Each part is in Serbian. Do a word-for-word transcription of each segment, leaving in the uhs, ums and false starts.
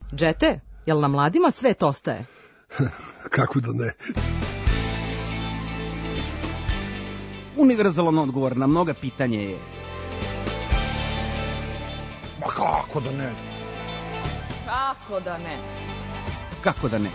Džete, jel na mladima svet ostaje? Kako da ne? Univerzalan odgovor na mnoga pitanja je... Ma kako da ne? Kako da ne? Kako da ne?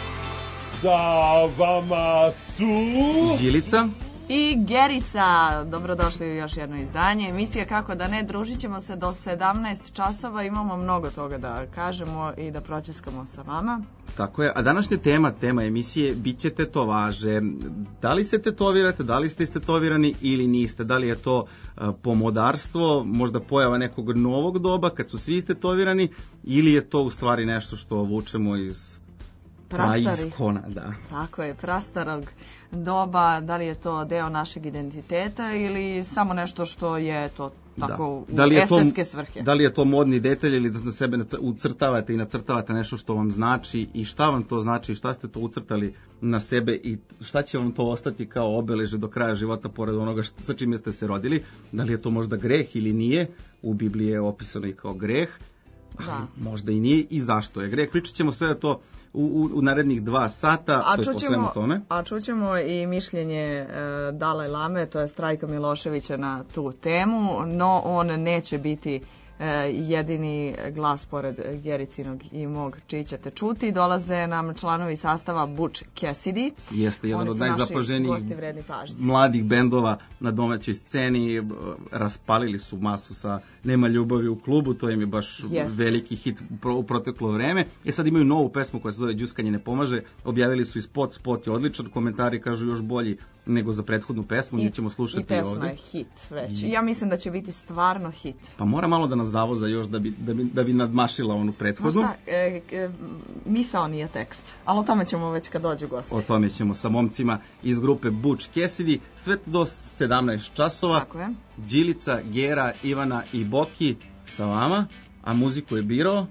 Sa vama su... Đilica i Gerica. Dobrodošli u još jedno izdanje emisije Kako da ne. Družit ćemo se do sedamnaest časova. Imamo mnogo toga da kažemo i da pročeskamo sa vama. Tako je, a današnja tema, tema emisije, bit će tetovaže. Da li se tetovirate, da li ste istetovirani ili niste? Da li je to uh, pomodarstvo, možda pojava nekog novog doba kad su svi istetovirani, ili je to u stvari nešto što vučemo iz praiskona, da. Tako je, prastarog doba, da li je to deo našeg identiteta ili samo nešto što je to tako da. Da u estetske to, svrhe. Da li je to modni detalj ili da na sebe ucrtavate i nacrtavate nešto što vam znači i šta vam to znači i šta ste to ucrtali na sebe i šta će vam to ostati kao obeleže do kraja života pored onoga šta, sa čime ste se rodili. Da li je to možda greh ili nije? U Bibliji je opisano i kao greh. Da. Možda i nije i zašto je greh. Pričat ćemo sve to u, u, u narednih dva sata, a to je po svemu tome. A čućemo i mišljenje e, Dalaj Lame, to je Trajka Miloševića na tu temu, no on neće biti e, jedini glas pored Gericinog i mog čiji ćete čuti. Dolaze nam članovi sastava Butch Cassidy. Jeste, jedan od najzapaženijih mladih bendova na domaćoj sceni. Raspalili su masu sa Nema ljubavi u klubu, to im je baš yes. veliki hit u proteklo vreme. E sad imaju novu pesmu koja se zove Đuskanje ne pomaže, objavili su i spot, spot je odličan, komentari kažu još bolji nego za prethodnu pesmu, mi ćemo slušati ovdje. I pesma ovdje. Je hit već, I... ja mislim da će biti stvarno hit. Pa mora malo da nas zavoza još da bi, da bi, da bi nadmašila onu prethodnu. Možda, e, e, misao nije tekst, ali o tome ćemo već kad dođu gosti. O tome ćemo sa momcima iz grupe Butch Cassidy, sve do sedamnaest časova. Tako je. Đilica, Gera, Ivana i Boki sa vama, a muziku je birao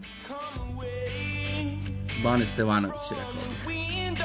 Bane Stevanović, rekao bih.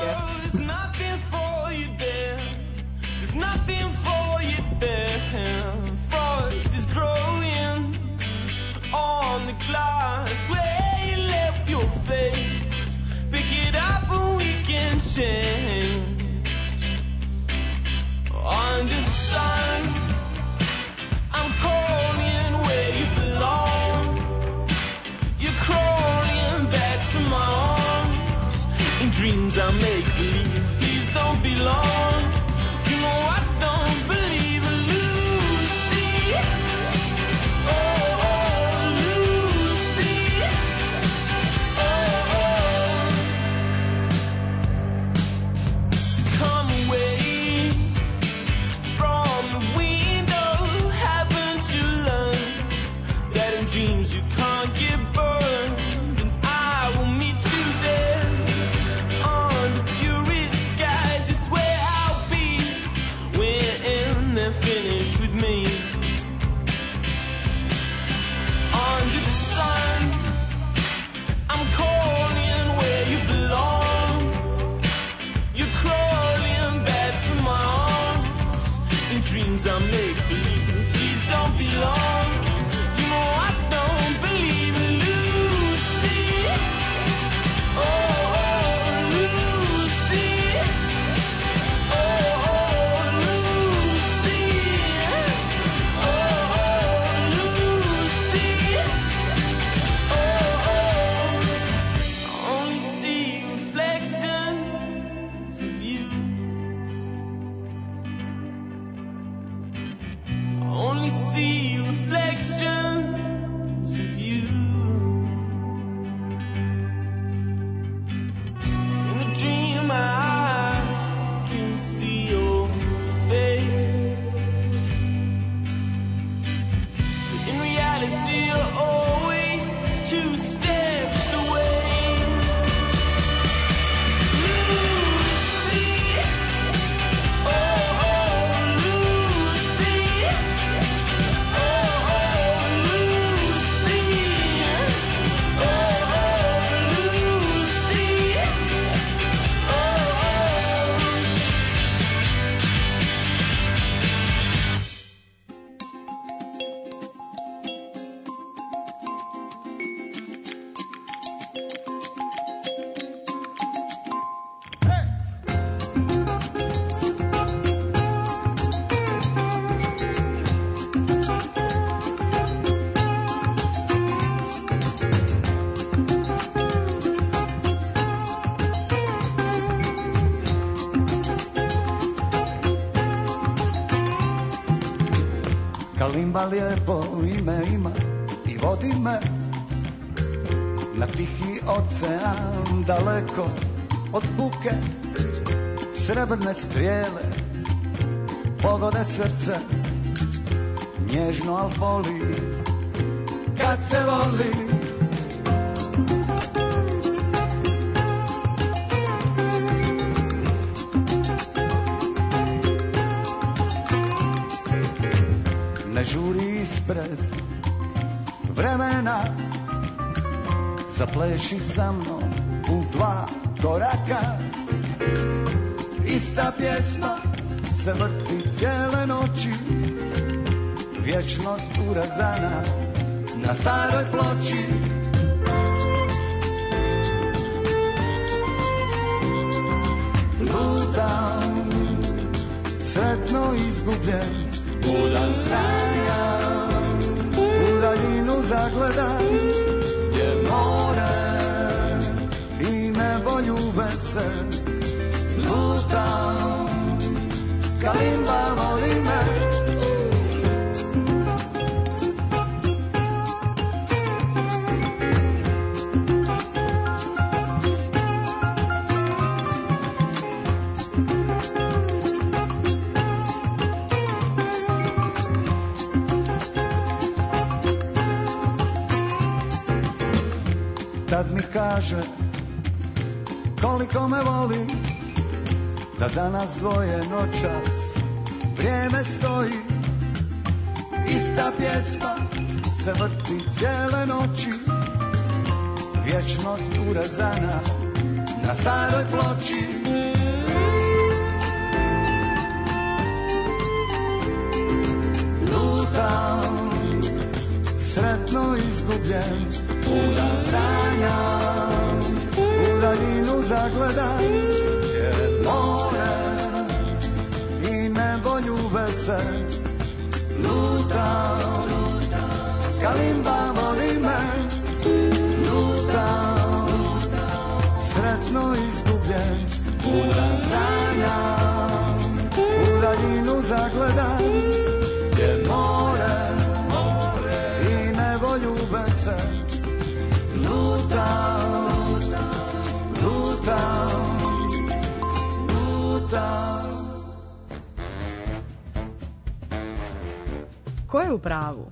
Under the sun, I'm calling where you belong. You're crawling back to my arms. In dreams I make believe, please don't be long. You know I don't believe in Lucy. Oh, oh, Lucy. Oh, oh. Come away. Dreams you can't get burned, and I will meet you there. Under purest skies, it's where I'll be when they're finished with me. Under the sun, I'm calling where you belong. You're crawling back to my arms. In dreams I make believe, please don't be long. You know I don't believe in Lucy. Oh, oh, Lucy. Oh, oh, Lucy. Oh, oh, Lucy. Oh, oh. I only see reflections of you. Kalimba lijepo ime ima i vodi me na tihi ocean, daleko od buke. Srebrne strijele pogode srce, nježno al boli kad se voli. Ne žuri ispred vremena, zapleši sa mnom u dva koraka. Ista pjesma se vrti cijele noći, vječnost urezana na staroj ploči. Lutam, sretno izgubljen, budan sanjam, u daljinu zagledam, gdje more i nebo ljube se. Lutam, kalimba voli me. Tad mi kaže koliko me voli, da za nas dvoje noćas vrijeme stoji. Ista pjesma se vrti cijele noći, vječnost urezana na staroj ploči. Lutam, sretno izgubljen, budan sanjam, u daljinu zagledam, gdje more i nebo ljube se. Lutam, kalimba voli me. Lutam, sretno izgubljen, budan sanjam, u daljinu zagledam, gdje more i nebo ljube se. Lutam, lutam, lutam. Ko je u pravu?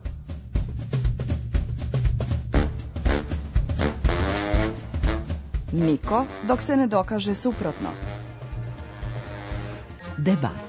Niko, dok se ne dokaže suprotno. Debata.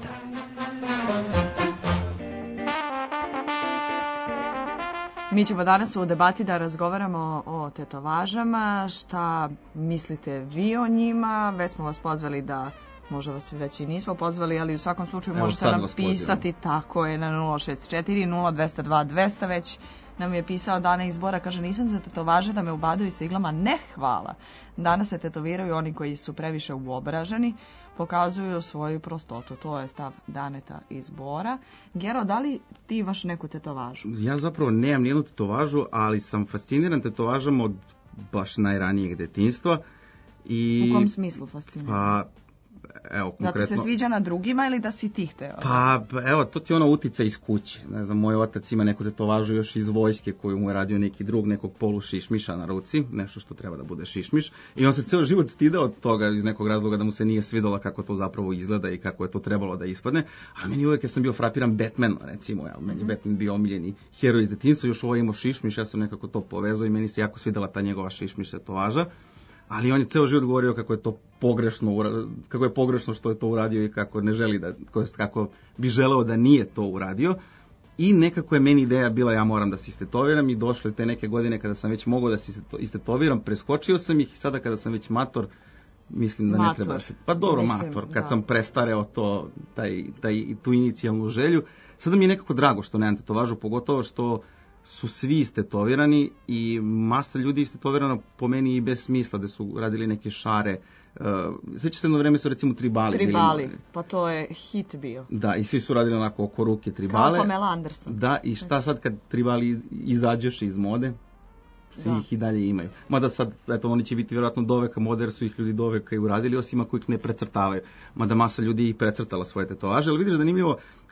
Mi ćemo danas u debati da razgovaramo o tetovažama, šta mislite vi o njima, već smo vas pozvali da, možda vas već i nismo pozvali, ali u svakom slučaju Evo, možete nam pisati, tako je, na nula šest četiri nula dva nula dva dva nula nula, već nam je pisao Dana iz Bora, kaže nisam za tetovaže da me ubadaju sa iglama, ne hvala. Danas se tetoviraju oni koji su previše uobraženi, pokazuju svoju prostotu, to je stav Daneta iz Bora. Gero, da li ti imaš neku tetovažu? Ja zapravo nemam nijednu tetovažu, ali sam fasciniran tetovažama od baš najranijeg detinjstva. I... U kom smislu fasciniran? Pa, evo, konkretno... Da ti se sviđa na drugima ili da si ti hteo? Pa, evo, to ti je ono utica iz kuće. Ne znam, moj otac ima neku tetovažu još iz vojske koju mu je radio neki drug, nekog polu šišmiša na ruci, nešto što treba da bude šišmiš. I on se ceo život stidao od toga iz nekog razloga da mu se nije svidjelo kako to zapravo izgleda i kako je to trebalo da ispadne. A meni uvijek ja sam bio frapiran Batman, recimo, ja, meni je Batman bio omiljeni heroj iz detinjstva, još ovo imao šišmiš, ja sam nekako to povezao i meni se jako svidjela ta njegova šišmiš tetovaža. Ali on je ceo život govorio kako je to pogrešno, kako je pogrešno što je to uradio i kako ne želi da, kako bi želeo da nije to uradio. I nekako je meni ideja bila ja moram da se istetoviram i došle te neke godine kada sam već mogao da se istetoviram, preskočio sam ih i sada kada sam već mator, mislim da mator. ne treba se... Pa dobro, mislim, mator, kad da. sam prestareo to, taj, taj, tu inicijalnu želju, sada mi je nekako drago što nemam tetovažu, pogotovo što su svi istetovirani i masa ljudi istetovirana po meni i bez smisla, da su radili neke šare. Uh, Sveća se jedno vreme su recimo tribali. Tribali, pa to je hit bio. Da, i svi su radili onako oko ruke tribale. Kao Pamela Anderson. Da, i šta sad kad tribali izađeš iz mode? Svi da. ih i dalje imaju. Mada sad, eto, oni će biti vjerojatno doveka mode, jer su ih ljudi doveka i uradili, osim ako ih ne precrtavaju. Mada masa ljudi ih precrtala svoje tetovaže, ali vidiš zanimljivo,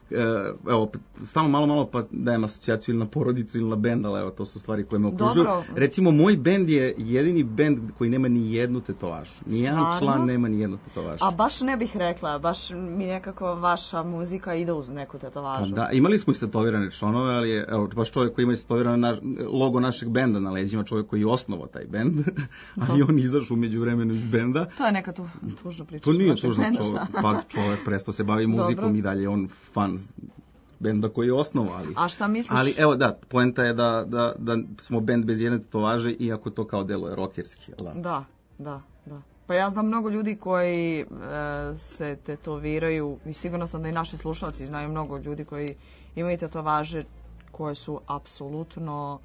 evo, stalno malo, malo pa dajem asocijaciju ili na porodicu ili na bend, ali evo, to su stvari koje me okružuju. Dobro. Recimo, moj bend je jedini bend koji nema ni jednu tetovažu. Nijedan član nema ni jednu tetovažu. A baš ne bih rekla, baš mi nekako vaša muzika ide uz neku tetovažu. Pa da, imali smo i tetovirane članove, ali je, evo, baš čovjek koji ima istetoviran na, logo našeg benda na leđima, čovjek koji je osnovao taj bend, ali on izašao umeđu vremenu iz benda. To je neka tu, tužna priča. To nije tužno, čovjek, pa čovjek prestao se bavi muzikom. Dobro. I dalje on fan benda koji je osnovao, ali... A šta misliš? Ali evo da, poenta je da, da, da smo bend bez jedne tetovaže, iako to kao delo je rokerski, jel da? Da, da, da. Pa ja znam mnogo ljudi koji e, se tetoviraju, i sigurno sam da i naši slušalci znaju mnogo ljudi koji imaju tetovaže koje su apsolutno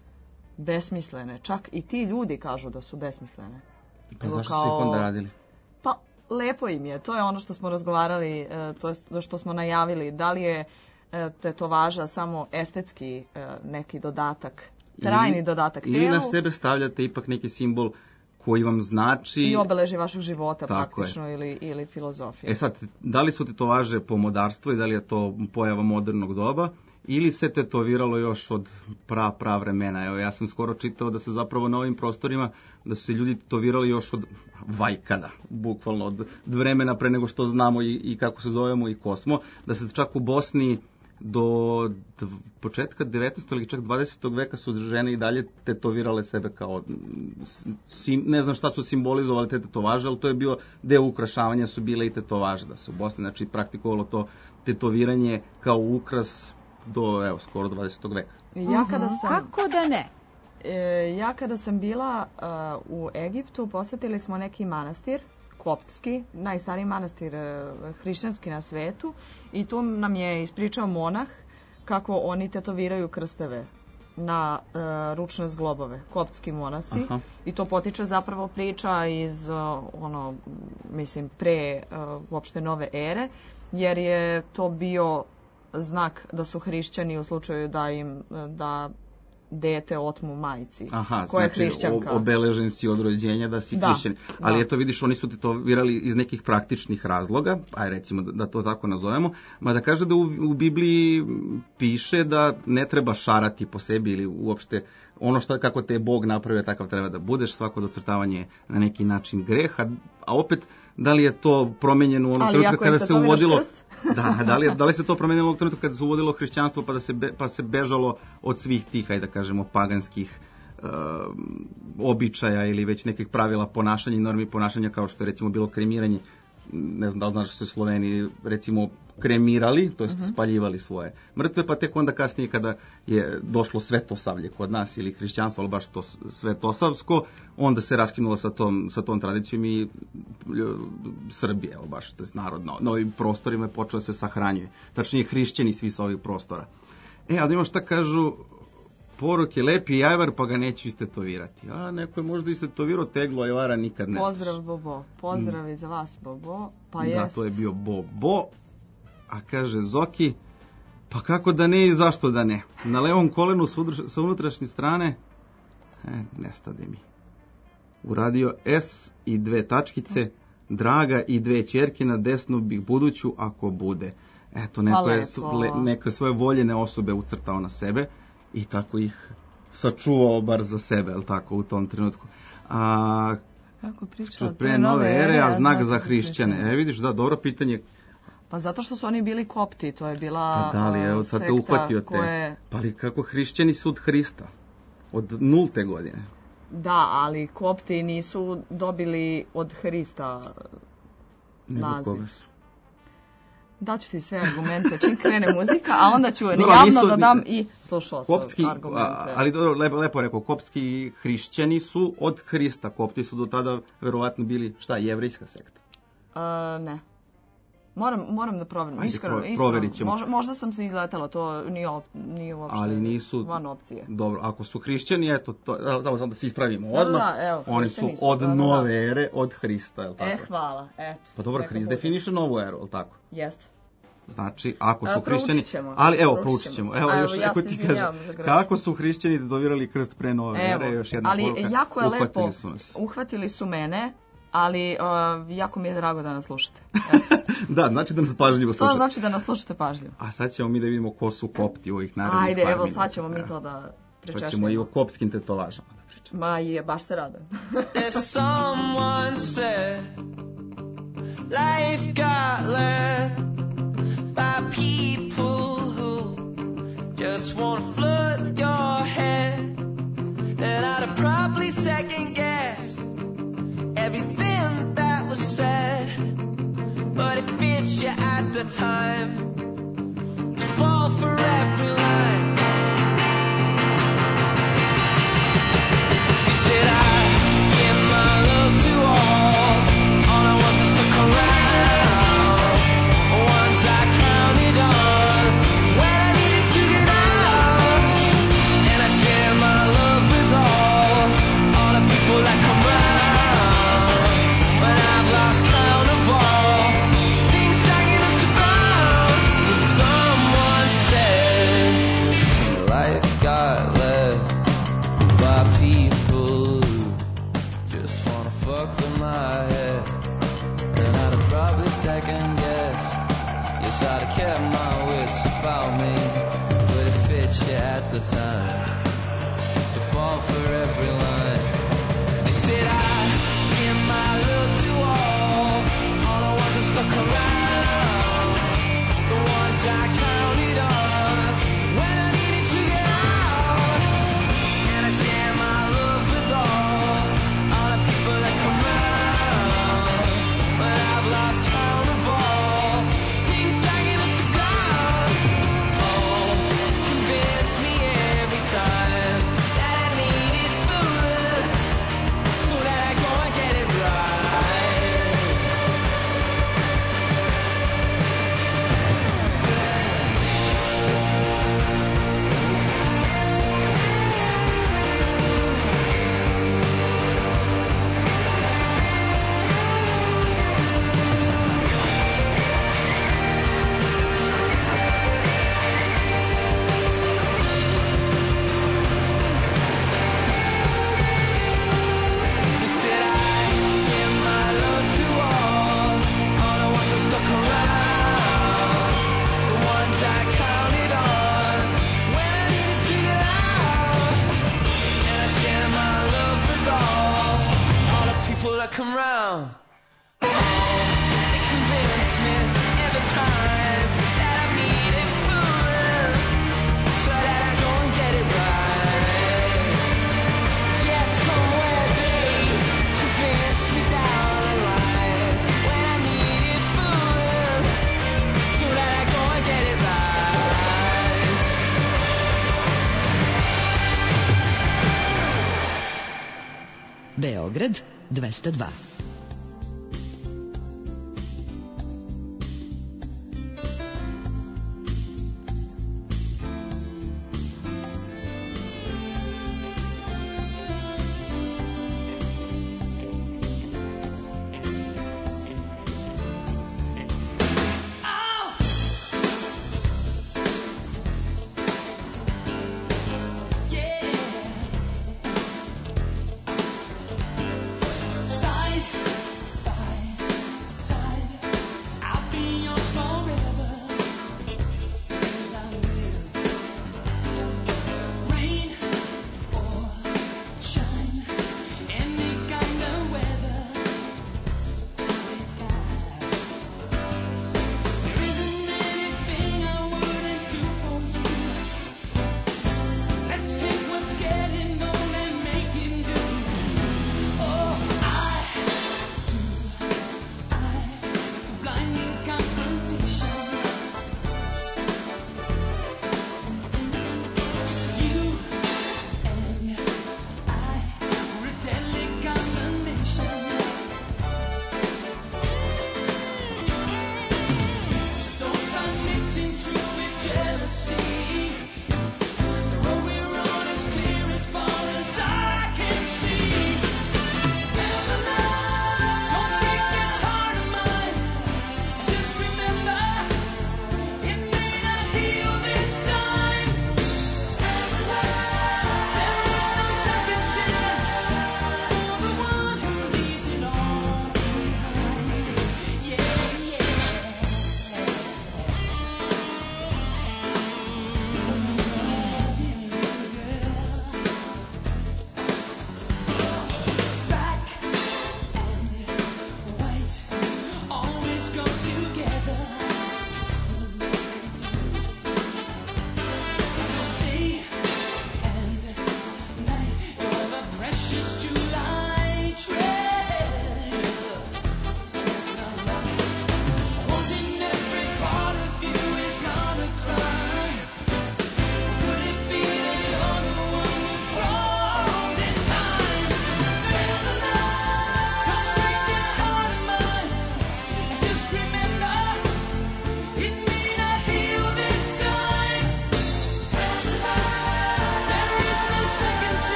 besmislene. Čak i ti ljudi kažu da su besmislene. Pa zašto kao... su ih onda radili? Pa lepo im je, to je ono što smo razgovarali, to je što smo najavili, da li je tetovaža samo estetski neki dodatak, trajni ili, dodatak tijelu. Ili na sebe stavljate ipak neki simbol koji vam znači... I obeleži vašeg života praktično ili, ili filozofije. E sad, da li su tetovaže pomodarstvo i da li je to pojava modernog doba, ili se tetoviralo još od pra, pra vremena. Evo, ja sam skoro čitao da se zapravo na ovim prostorima, da su se ljudi tetovirali još od vajkada, bukvalno od vremena pre nego što znamo i, i kako se zovemo i ko smo, da se čak u Bosni do dv, početka devetnaestog ili čak dvadesetog veka su žene i dalje tetovirale sebe kao, sim, ne znam šta su simbolizovali te tetovaže, ali to je bio deo ukrašavanja, su bile i tetovaže, da se u Bosni, znači, praktikovalo to tetoviranje kao ukras do, evo, skoro dvadesetog veka. Ja kada sam... Kako da ne? E, ja kada sam bila uh, u Egiptu, posjetili smo neki manastir, koptski, najstariji manastir uh, hrišćanski na svetu, i tu nam je ispričao monah kako oni tetoviraju krsteve na uh, ručne zglobove, koptski monasi. Aha. I to potiče zapravo priča iz, uh, ono, mislim, pre uh, uopšte nove ere, jer je to bio znak da su hrišćani u slučaju da im da dete otmu majci. Aha, koja je znači hrišćanka. Obeležen si od rođenja da si da, hrišćan. Ali da. Eto vidiš, oni su tetovirali iz nekih praktičnih razloga, aj recimo da, da to tako nazovemo, ma da kaže da u, u Bibliji piše da ne treba šarati po sebi ili uopšte ono što kako te je Bog napravio, takav treba da budeš, svako docrtavanje na neki način greh, a, a opet da li je to promenjeno u onom trenutku kada se uvodilo da, da li, da li se to promenilo u trenutku kada se uvodilo hrišćanstvo pa da se be, pa se bežalo od svih tih, ajde da kažemo, paganskih uh, običaja ili već nekih pravila ponašanja i normi ponašanja, kao što je recimo bilo kremiranje. Ne znam da li znaš što su Sloveni recimo kremirali, to jest uh-huh. spaljivali svoje mrtve, pa tek onda kasnije kada je došlo svetosavlje kod nas ili hrišćanstvo, ali baš to svetosavsko, onda se raskinulo sa tom, sa tom tradicijom i Srbije, evo baš, to jest narod na, na ovim prostorima je počeo se sahranjuje. Tačnije hrišćani svi sa ovih prostora. E, ali ima šta kažu, poruke, lepi jajvar, pa ga neću istetovirati. A neko je možda istetovirao teglo, a jajvara nikad ne. Pozdrav, Bobo. Pozdrav i za vas, Bobo. Pa da, jest. to je bio Bobo. A kaže Zoki, pa kako da ne i zašto da ne? Na levom kolenu sa unutrašnje strane, e, nestade mi. Uradio S i dve tačkice, draga i dve ćerke, na desnu bih buduću ako bude. Eto, neko je, neko je svoje voljene osobe ucrtao na sebe i tako ih sačuvao bar za sebe, je li tako, u tom trenutku. A, kako pričao? Pre nove ere, a znak za hrišćane. E, vidiš, da, dobro pitanje. Pa zato što su oni bili kopti, to je bila pa da li, evo, sad te uhvatio te. Koje... Pa ali kako hrišćani su od Hrista? Od nulte godine. Da, ali kopti nisu dobili od Hrista naziv. Od koga su? Daću ti sve argumente čim krene muzika, a onda ću no, javno nisu, da dam i slušalcu argumente. A, ali dobro, lepo, lepo rekao, koptski hrišćani su od Hrista. Kopti su do tada verovatno bili, šta, jevrejska sekta? Uh, ne. Moram, moram da proverim. Ajde, iskreno, pro, provjerit ćemo. Možda, možda sam se izletela, to nije, op, nije uopšte ali nisu, van opcije. Dobro, ako su hrišćani, eto, to, samo sam da se ispravimo odmah, da, da, evo, oni su od da, nove da, da. ere, od Hrista, je li tako? E, hvala, eto. Pa dobro, Hrist definiše novu eru, je li tako? Jeste. Znači, ako su e, hrišćani, ćemo, ali evo, proučit ćemo. Evo, evo, još, ja ako ti kažem, kako su hrišćani dovirali krst pre nove evo, ere, još jedna ali poruka, jako je uhvatili lepo, su nas. Uhvatili su mene, Ali uh, jako mi je drago da nas slušate. Da, znači da nas pažljivo slušate. To znači da nas slušate pažljivo. A sad ćemo mi da vidimo ko su kopti u ovih narednih Ajde, par evo minuta. sad ćemo mi to da pričešljamo. Pa ćemo i o kopskim tetovažama da pričamo. Ma je, baš se radujem. There's someone said life got led by people who just want to flood your head, and I'd have probably second guessed everything that was said, but it fits you at the time to fall for every line. You said I give my love to all, all I want is to come around. Once I counted on when I needed to get out, and I share my love with all, all the people that come round. When I've lost count of all things dragging us to ground, someone said life got led by people who just wanna fuck with my head, and I'd have probably second guessed. Yes, I'd have kept my wits about me, but it fits you at the time to fall for every line. They said I give my love to all, all the ones that stuck around, the ones I counted on when I needed to get out, and I share my love with all, all the people that come round. But I've lost count of all things dragging us to ground. Oh, convince me every time that I needed food, so that I go and get it right. You said I give my love to all, all the ones that stuck around, the ones I counted on when I needed to get out, and I share my love with all, all the people that come round. They convince me every time that I needed food, so that I go and get it right. Yes, somewhere they convince me down the line when I needed food, so that I go and get it right. Beograd dvesta dva. Side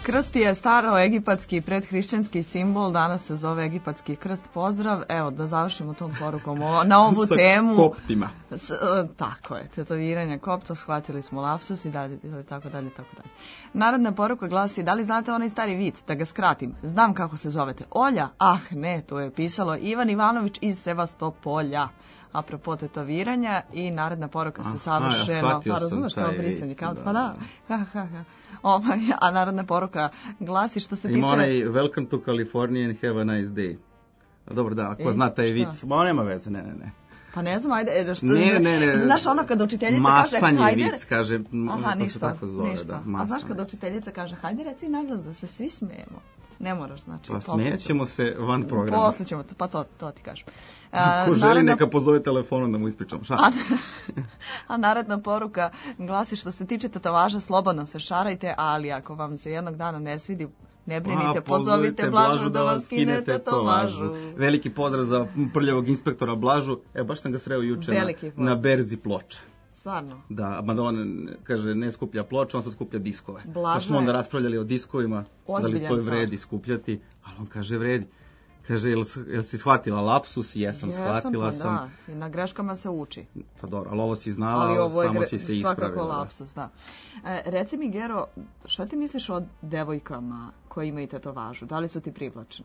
Krst je staro egipatski predhrišćanski simbol, danas se zove egipatski krst. Pozdrav, evo da završimo tom porukom o, na ovu sa temu. Koptima. S, uh, tako je, tetoviranja kopta, shvatili smo lapsus i dalje, tako dalje, tako dalje. Narodna poruka glasi, da li znate onaj stari vic, da ga skratim, znam kako se zovete, Olja? Ah ne, to je pisalo Ivan Ivanović iz Sevastopolja. Apropo tetoviranja i naredna poruka se savršeno, ja pa razumeš kao brisanje, vic, kao, da, pa da, ha, ha, ha. Ovaj, a narodna poruka glasi što se Ima tiče... onaj Welcome to California and have a nice day. Dobro, da, ako E, zna taj šta? vic, ma nema veze, ne, ne, ne. Pa ne znam, ajde, e, što, Ne, ne, ne. znaš ono kad učiteljica kaže, Masanje hajde... vic, kaže, m, Aha, to ništa, se tako zove, ništa. da. A masanje. znaš kad učiteljica kaže, hajde reci naglas da se svi smijemo. Ne moraš, znači. Pa posle smijet ćemo se van ćemo- programa. Posle ćemo, pa to, to ti kažem. A, Ko želi naredna- neka pozove telefonom da mu ispričam. Šta? A, a naredna poruka glasi što se tiče tetovaža, slobodno se šarajte, ali ako vam se jednog dana ne svidi, ne brinite, A, pozovite Blažu da vas skine tetovažu. Veliki pozdrav za prljavog inspektora Blažu. E, baš sam ga sreo juče na, Veliki pozdrav. na berzi ploča. Stvarno. Da, mada on kaže ne skuplja ploče, on sad skuplja diskove. Blaža Pa smo onda je raspravljali o diskovima, da li ozbiljan to je car. vredi skupljati, ali on kaže vredi. Kaže, jel, s- jel si shvatila lapsus? Jesam, shvatila pa sam. Da, i na greškama se uči. Pa dobro, ali ovo si znala, Ali ovo je samo gre- si se ispravila. svakako da. lapsus, da. E, reci mi, Gero, šta ti misliš o devojkama koje imaju tetovažu? Da li su ti privlačne?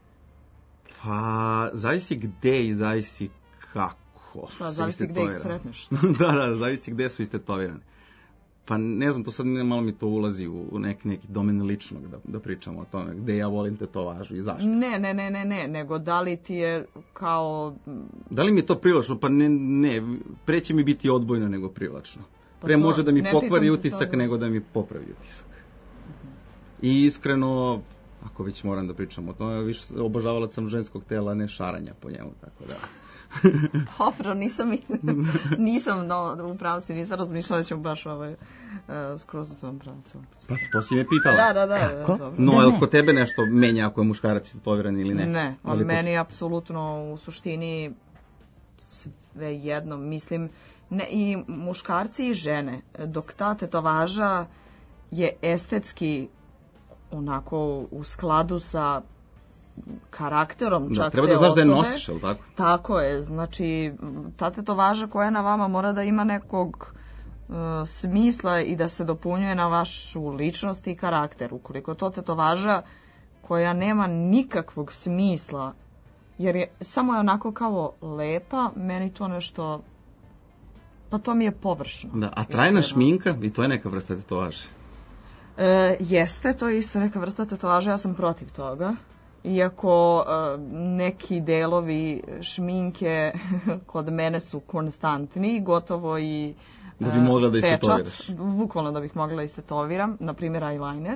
Pa, zavisi gde i zavisi kako. Šta, se zavisi gde ih istetovirane. sretneš? da, da, zavisi gde su istetovirane. Pa ne znam, to sad ne- malo mi to ulazi u u neki, neki domen ličnog da, da pričamo o tome, gde ja volim tetovažu i zašto. Ne, ne, ne, ne, ne, nego da li ti je kao... Da li mi je to privlačno? Pa ne, ne, pre će mi biti odbojno nego privlačno. Pa Pre to, može da mi ne pokvari pitam te utisak sada. nego da mi popravi utisak. I iskreno, ako već moram da pričam o tome, više obožavala sam ženskog tela, ne šaranja po njemu, tako da. Dobro, nisam, nisam, no, upravo si, nisam razmišljala da ćemo baš ovaj, uh, skroz u tom pravcu. Pa to si me pitala. Da, da, da. Kako? Dobro. No, Ne, jel ne. kod tebe nešto menja ako je muškarac tetoviran ili ne? Ne, Ali to meni s- je apsolutno u suštini sve jedno. Mislim, ne, i muškarci i žene, dok ta tetovaža je estetski onako u skladu sa karakterom Da, čak treba te da znaš da je osobe. nosiš, jel tako? Tako je, znači ta tetovaža koja je na vama mora da ima nekog uh, smisla i da se dopunjuje na vašu ličnost i karakter. Ukoliko to tetovaža koja nema nikakvog smisla, jer je samo je onako kao lepa, meni to nešto, pa to mi je površno. Da, a trajna iskreno. šminka, i to je neka vrsta tetovaže. E, jeste, to je isto neka vrsta tetovaža, ja sam protiv toga. Iako e, neki delovi šminke kod mene su konstantni, gotovo i Da bi mogla da e, pečat, istetoviraš. bukvalno da bih mogla istetoviram, na primjer eyeliner.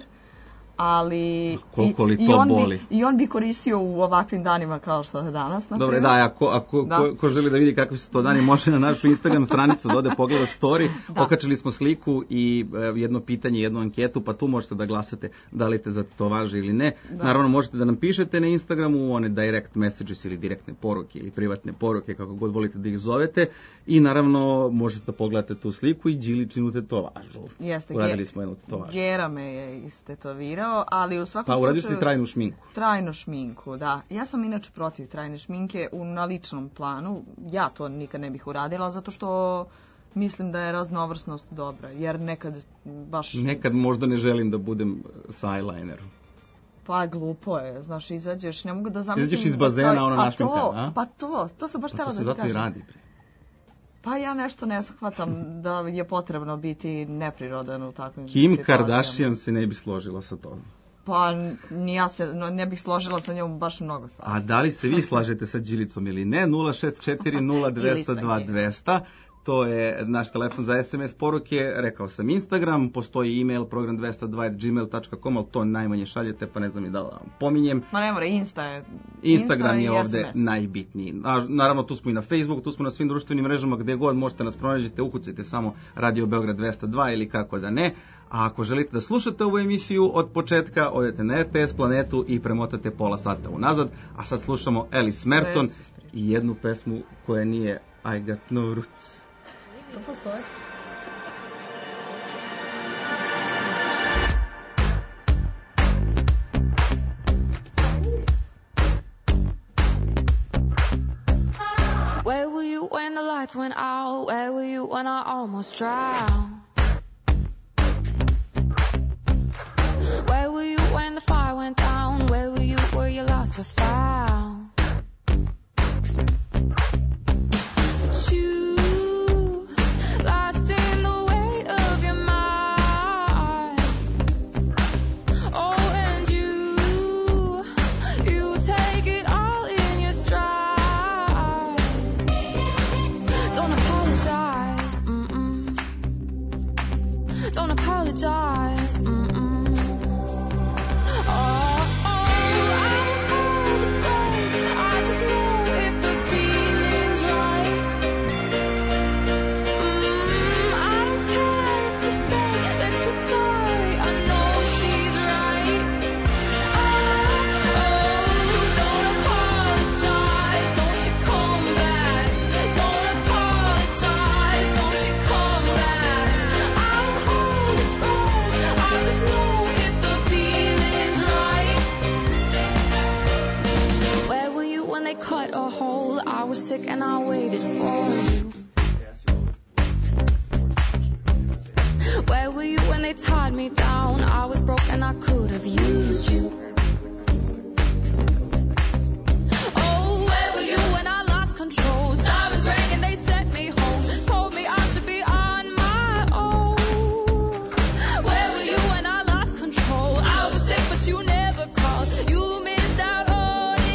Ali Koliko li i to on boli? Bi, I on bi koristio u ovakvim danima kao što je danas. Na Dobro, primjer. da, ako, ako Da. Ko, ko želi da vidi kakvi su to dani, može na našu Instagram stranicu da ode pogleda story. Da. Okačili smo sliku i e, jedno pitanje, jednu anketu, pa tu možete da glasate da li ste za tetovaže ili ne. Da. Naravno, možete da nam pišete na Instagramu one direct messages ili direktne poruke ili privatne poruke, kako god volite da ih zovete. I naravno, možete da pogledate tu sliku i Điličinu tetovažu. Jeste, Uradili Ge- smo jednu tetovažu. Gera me je istetovirao, ali u svakom Pa uradio si slučaju... ti trajnu šminku. Trajnu šminku, da. Ja sam inače protiv trajne šminke u, na ličnom planu. Ja to nikad ne bih uradila zato što mislim da je raznovrsnost dobra. Jer nekad baš... Nekad možda ne želim da budem sa eyelinerom. Pa glupo je, znaš, izađeš, ne mogu da zamislim... Izađeš iz bazena, Pa- ono a našminkana, to, a? Pa to, to sam baš Pa htjela to da se ti zato i kažem. radi, bre. Pa ja nešto ne shvatam da je potrebno biti neprirodan u takvim Kim situacijama. Kardashian se ne bi složila sa tom. Pa ni ja se no, ne bih složila sa njom baš mnogo stvari. A da li se vi slažete sa Đilicom ili ne? nula šest četiri nula Ili sa dvesta dva njim. dvesta. To je naš telefon za es em es poruke. Rekao sam Instagram, postoji e-mail program dvesta dva at gmail dot com, ali to najmanje šaljete, pa ne znam i da vam pominjem. Ma ne mora, Insta je... Instagram Insta je i ovde es em es. najbitniji. Na- Naravno, tu smo i na Facebooku, tu smo na svim društvenim mrežama, gde god možete nas pronađete, ukucajte samo Radio Beograd dvesta dva ili kako da ne. A ako želite da slušate ovu emisiju od početka, odete na er te es Planetu i premotate pola sata unazad. A sad slušamo Alice Merton Sve se ispriča. i jednu pesmu koja nije I Got No Roots. To postoji. you when the lights went out? Where were you when I almost drowned? Where were you when the fire went down? Where were you, were you lost or found? But you, lost in the weight of your mind. Oh, and you, you take it all in your stride. Don't apologize, mm-mm. Don't apologize, mm-mm. Sick and I waited for you. Where were you when they tied me down? I was broke and I could have used you. Oh, where were you when I lost control? Sirens rang and they sent me home. Told me I should be on my own. Where were you when I lost control? I was sick but you never called. You missed out on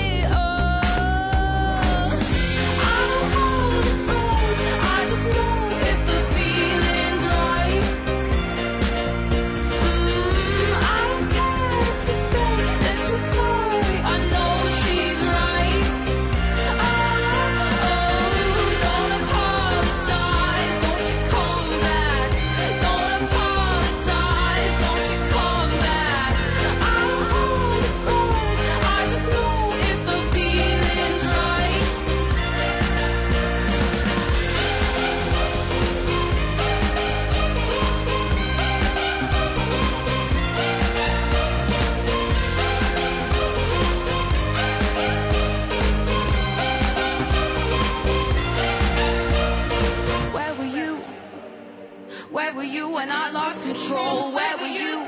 when I lost control. Where were you?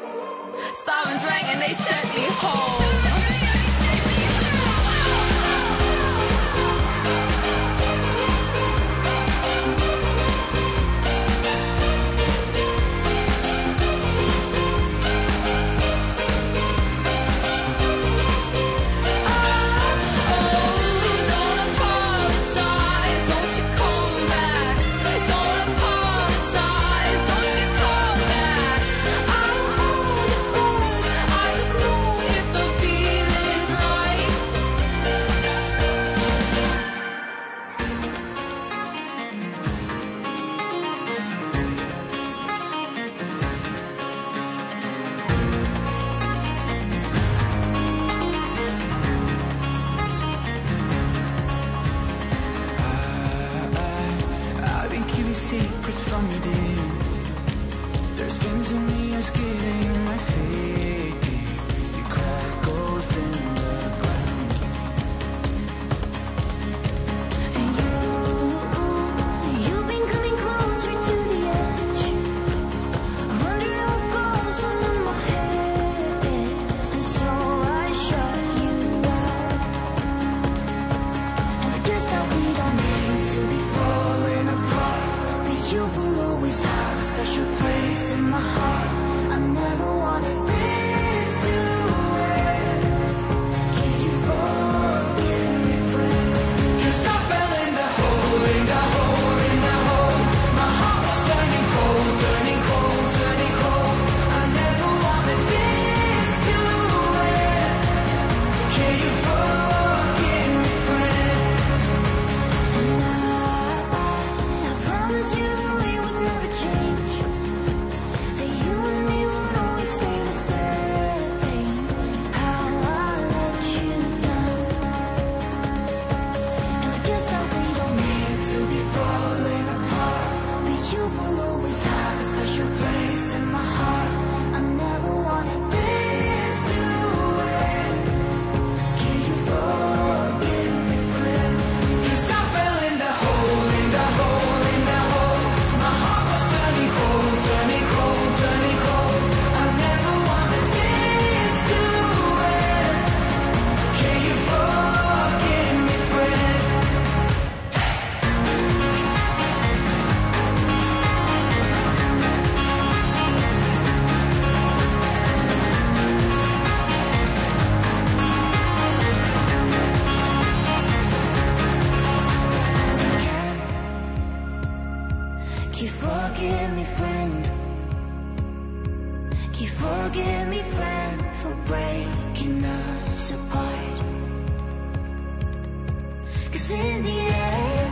Sirens rang and they sent me home. You forgive me, friend. Can you forgive me, friend, for breaking us apart? 'Cause in the end,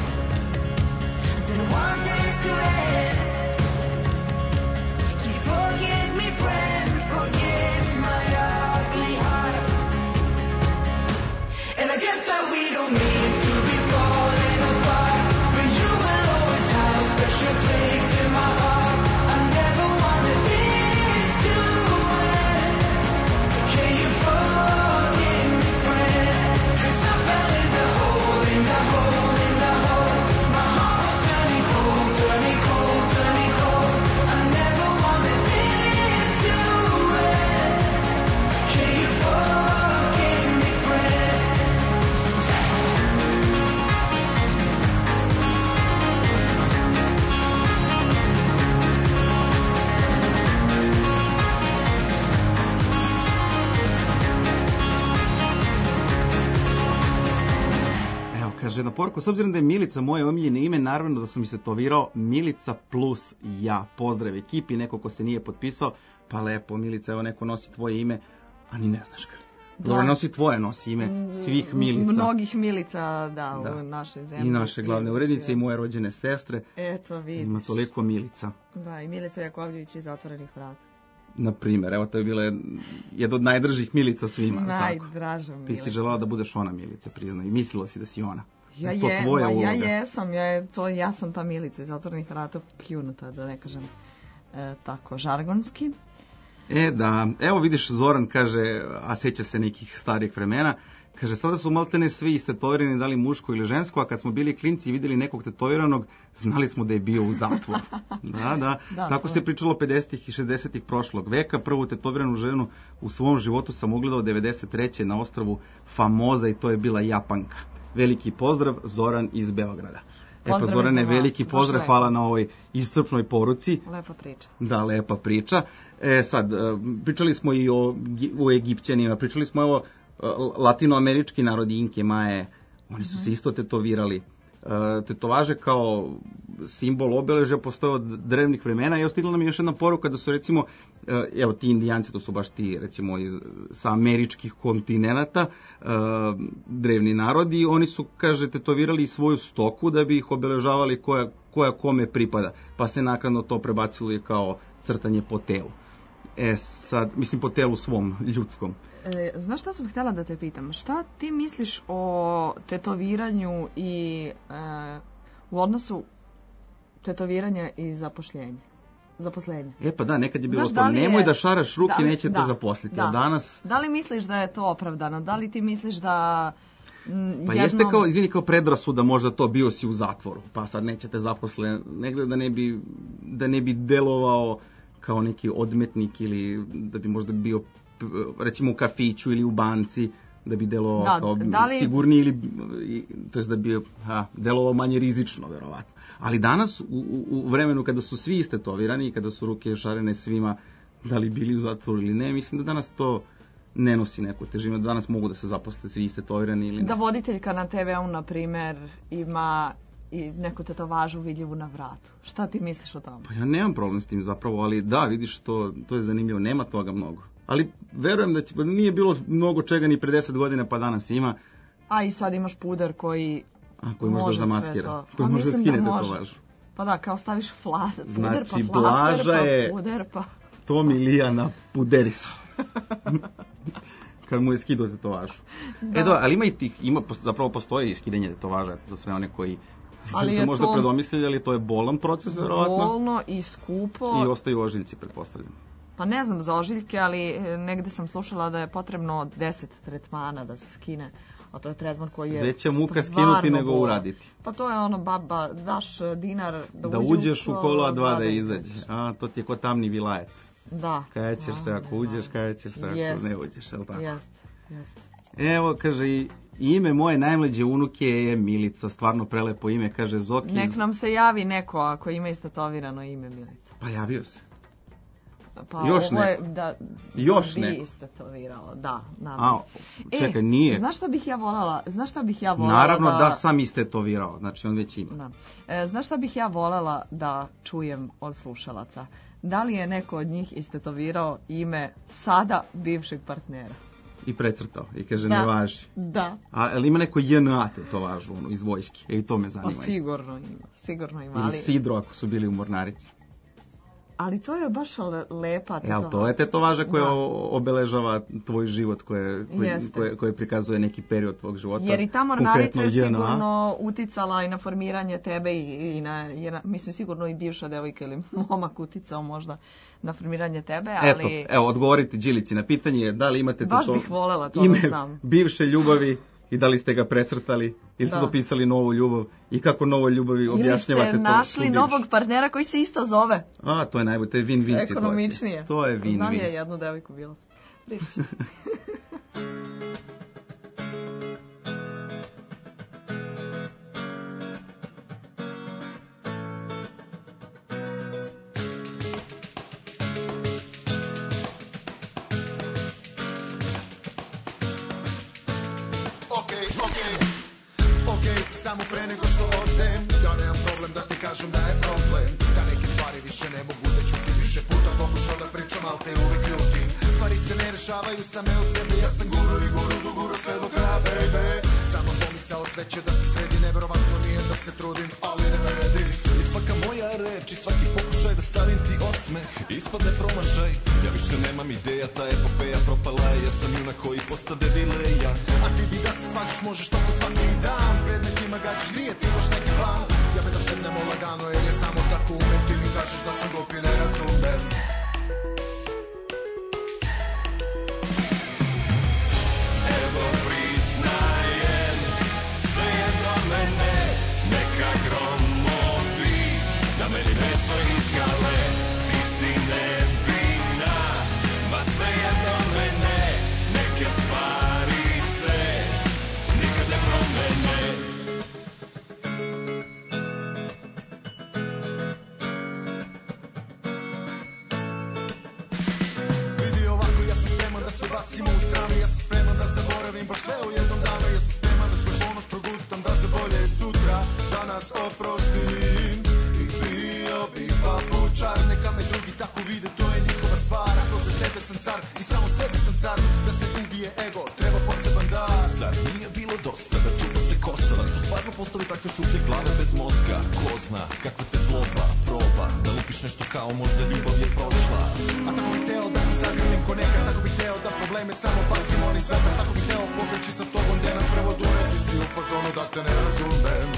I didn't want this to end. Can you forgive me, friend, forgive my ugly heart? And I guess that we don't need to be falling apart, but you will always have a special place in my heart. I never wanted this to end. Can you forgive me, friend? 'Cause I fell in the hole, in the hole, in the hole. My heart was turning cold, turning cold, turning cold. I never wanted this to end. Can you forgive me, friend? Kaže jedna poruka, s obzirom da je Milica moje omiljeno ime, naravno da sam mi se tovirao Milica plus ja. Pozdrav ekipi, neko ko se nije potpisao, pa lepo Milica, evo neko nosi tvoje ime, a ni ne znaš ga. Dobro, nosi tvoje, nosi ime svih Milica. Mnogih Milica, da, da. u našoj zemlji. I naše glavne urednice i moje rođene sestre. Eto, vidiš. Ima toliko Milica. Da, i Milica Jakovljević iz Otvorenih vrata. Na primjer, evo to je bila jedna od najdržih Milica svima. Najdraža Milica. Ti si želala da budeš ona Milica, priznaj, i mislila si da si ona. Ja, je, ma, ja jesam, ja, to, ja sam ta Milica iz Otvorenih vrata, pljunuta, da ne kažem e, tako žargonski. E da, evo vidiš Zoran kaže, a sjeća se nekih starih vremena, kaže sada su maltene svi istetovirani, da li muško ili žensko, a kad smo bili klinci i vidjeli nekog tetoviranog, znali smo da je bio u zatvoru. Da, da, da tako to se pričalo pedesetih i šezdesetih prošlog veka. Prvu tetoviranu ženu u svom životu sam ugledao devedeset treće na ostrvu Famoza i to je bila Japanka. Veliki pozdrav, Zoran iz Beograda. Eto, Zorane, veliki pozdrav, hvala na ovoj iscrpnoj poruci. Lepa priča. Da, lepa priča. E, sad, pričali smo i o, o Egipćanima, pričali smo evo latinoamerički narodi Inke, Maje, oni su se isto tetovirali. E, tetovaže kao simbol obeležja postoje od drevnih vremena i stigla nam je još jedna poruka da su recimo, evo ti indijanci, to su baš ti recimo iz, sa američkih kontinenata, e, drevni narodi, oni su, kaže, tetovirali svoju stoku da bi ih obeležavali koja, koja kome pripada, pa se naknadno to prebacilo i kao crtanje po telu. E sad, mislim po telu svom, ljudskom. E, znaš šta sam htjela da te pitam? Šta ti misliš o tetoviranju i e, u odnosu tetoviranja i zapošljenja? Zaposlenja. E pa da, nekad je bilo znaš, to, nemoj je, da šaraš ruke, da, neće da, te zaposliti. Da. Danas... Da li misliš da je to opravdano? Da li ti misliš da... Pa jednom... jeste kao, izvini, kao predrasuda, možda to bio si u zatvoru, pa sad nećete zaposle, negdje da ne bi, da ne bi delovao kao neki odmetnik ili da bi možda bio recimo u kafiću ili u banci, da bi delovao da, kao da li... sigurni ili to jest da bi ha, delovao manje rizično, verovatno. Ali danas u, u, u vremenu kada su svi istetovirani i kada su ruke šarene svima, da li bili u zatvoru ili ne, mislim da danas to ne nosi neku težinu, da danas mogu da se zaposle svi istetovirani ili ne. Da voditeljka na te ve u, na primjer, ima i neku tetovažu vidljivu na vratu. Šta ti misliš o tome? Pa ja nemam problem s tim zapravo, ali da, vidiš, to, to je zanimljivo, nema toga mnogo. Ali verujem da će, nije bilo mnogo čega ni pre deset godina, pa danas ima. A i sad imaš puder koji, A, koji može da zamaskira, koji može da skine tetovažu. Pa da, kao staviš flas, puder, znači, pa flaster, je pa puder, pa... to Milijana puderisao. Kad mu je skidao tetovažu. Da. E da, ali ima i tih, ima, zapravo postoje i skidanje tetovaža za sve one koji ali se možda to... predomislili, ali to je bolan proces, verovatno. Bolno i skupo. I ostaju ožiljci, pretpostavljam. Pa ne znam za ožiljke, ali negde sam slušala da je potrebno deset tretmana da se skine. A to je tretman koji je veća muka skinuti nego bol. Uraditi. Pa to je ono, baba, daš dinar da, da uđeš u kolo, a dva da izađe. A to ti je ko tamni vilajet. Da. Kada ćeš se ako uđeš, kada ćeš se yes. ako ne uđeš, je li tako? Jeste, jeste. Evo, kaže, i ime moje najmlađe unuke je Milica, stvarno prelepo ime, kaže Zoki. Nek nam se javi neko ako ima istetovirano ime Milica. Pa javio se. Pa Još ovo neko. je da Još bi neko. istetovirao, da. A, čekaj, e, nije. Znaš šta bih ja voljela? Znaš šta bih ja voljela Naravno da... da sam istetovirao, znači on već ima. Da. E, znaš šta bih ja voljela da čujem od slušalaca? Da li je neko od njih istetovirao ime sada bivšeg partnera? I precrtao i kaže Da. ne važi. Da. A ali ima neko J N A te to važu, ono, iz vojske. E, i to me zanima. Pa sigurno ima, sigurno ima. Ili Ali, sidro ako su bili u mornarici. ali to je baš le- lepa E, tetovaža. ali to je tetovaža koja Da. o- obeležava tvoj život, koje, koje, Jeste. koje, koje prikazuje neki period tvog života. Jer i ta Konkretno mornarica je J N A. sigurno uticala i na formiranje tebe i, i na, i na, mislim sigurno i bivša devojka ili momak uticao možda na formiranje tebe, ali... Eto, evo, odgovorite Đilici na pitanje da li imate Baš to bih voljela to da ime znam. bivše ljubavi i da li ste ga precrtali ili ste Da. dopisali novu ljubav i kako novoj ljubavi Ili objašnjavate ste to. našli tu novog bivšu. partnera koji se isto zove. A, to je najbolje, to je win-win situacija. Ekonomičnije. To je win-win. Znam je jednu devojku, bila sam. Pričat ću. Okej, okej, okej, samo pre nego što odem, ja nemam problem da ti kažem da je problem, da neke stvari više ne mogu da čutim, više puta pokušao da pričam, al te uvek ljutim. Stvari se ne rešavaju same od sebe, ja sam guru i guru do guru sve do kraja, baby. Samo pomisao sve će da se sredi, neverovatno nije da se trudim, ali ne vredi. I svaka moja reč i svaki pokušaj da stavim ti osmeh, ispadne promašaj. Ja više nemam ideja, ta epopeja propala je, ja sam junak koji postade dileja. A ti bi da se svađaš, možeš toko svaki dan, predmetima gađaš, nije ti baš neki plan. Ja me da sednemo lagano, jer je samo tako umem, ti mi kažeš da sam glup i ne razumem. Evo priznajem, sve je do mene, neka gromovi, da meni meso iskale, ti si nevina, ma sve je do mene, neke stvari se nikad ne promene. Vidi ovako, ja sam spreman da sve bacimo u stranu, ja sam spreman da zaboravim baš sve u jednom danu, ja sam spreman da svoj ponos progutam, da za bolje sutra danas oprostim. I bio bi papučar, neka me drugi tako vide, to je njihova stvar, ako za tebe sam car i samo sebi sam car, da se ubije ego, treba poseban dar. Zar nije bilo dosta da čupa se kosa, da su stvarno postali takve šuplje glave bez mozga, ko zna kakva te zloba proba, da lupiš nešto kao možda ljubav je prošla. A tako bih teo da ti zagrlim ko nekad, tako bih teo da probleme samo bacim oni svetar, tako bih teo pobeći sa tobom gde nam prvo dure, ti si u fazonu da te ne razumem.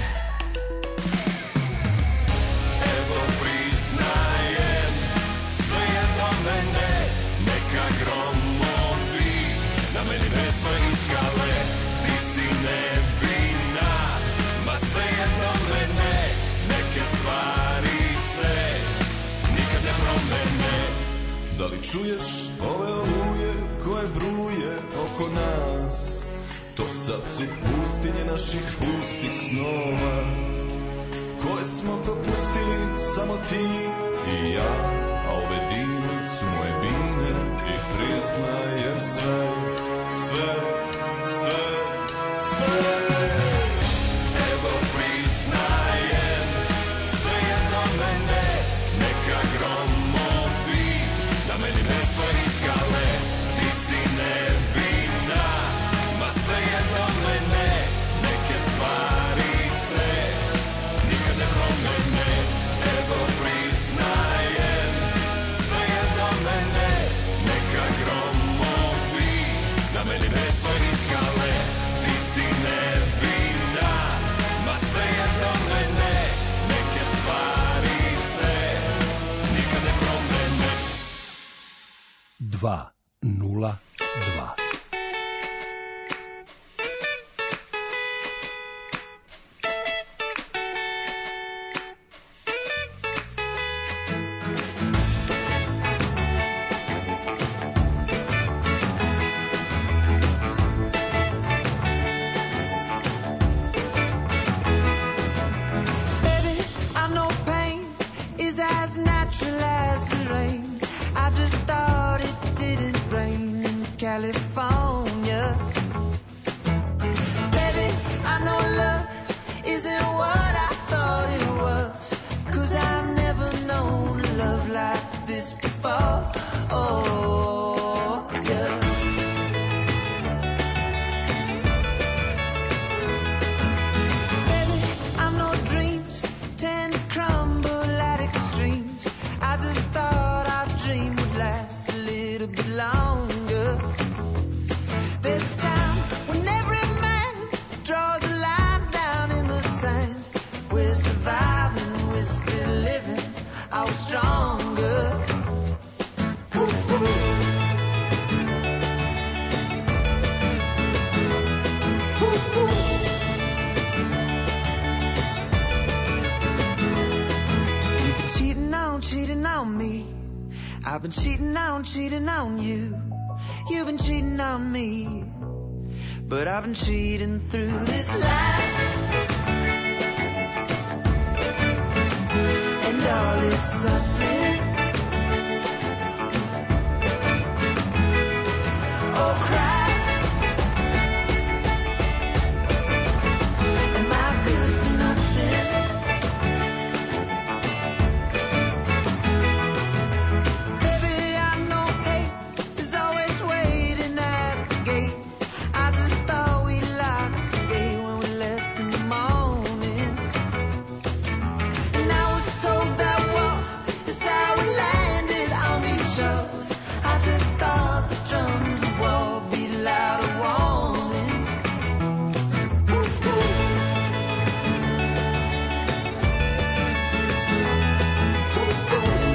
Evo priznajem, sve je do mene, neka gromovi, na meni vesma iskale, ti si nevina, ma sve je do mene, neke stvari se nikad ne promene. Da li čuješ ove oluje koje bruje oko nas? To sad su pustinje naših pustih snova, koje smo propustili samo ti i ja, a ove dine su moje bine i priznajem sve, sve, sve, sve. Evo priznajem, sve je do mene, neka gromovi, da meni meso iskale, ti si nevina, ma sve je do mene, neke stvari se nikad ne promene. Evo priznajem, sve je do mene, neka gromovi, da meni meso iskale, ti si nevina, ma sve je do mene, neke stvari se nikad ne promene. dva nula dva. Baby, I know pain is as natural as the rain. I just I've been cheating on, cheating on you. You've been cheating on me. But I've been cheating through this life. And all its suffering. Oh Christ, am I good for nothing? Baby, I know hate is always waiting at the gate. I just thought we locked the gate when we left in the morning. And now it's told that war is how we landed on these shores. I just thought the drums of war beat louder warnings. Ooh, ooh. Ooh, ooh.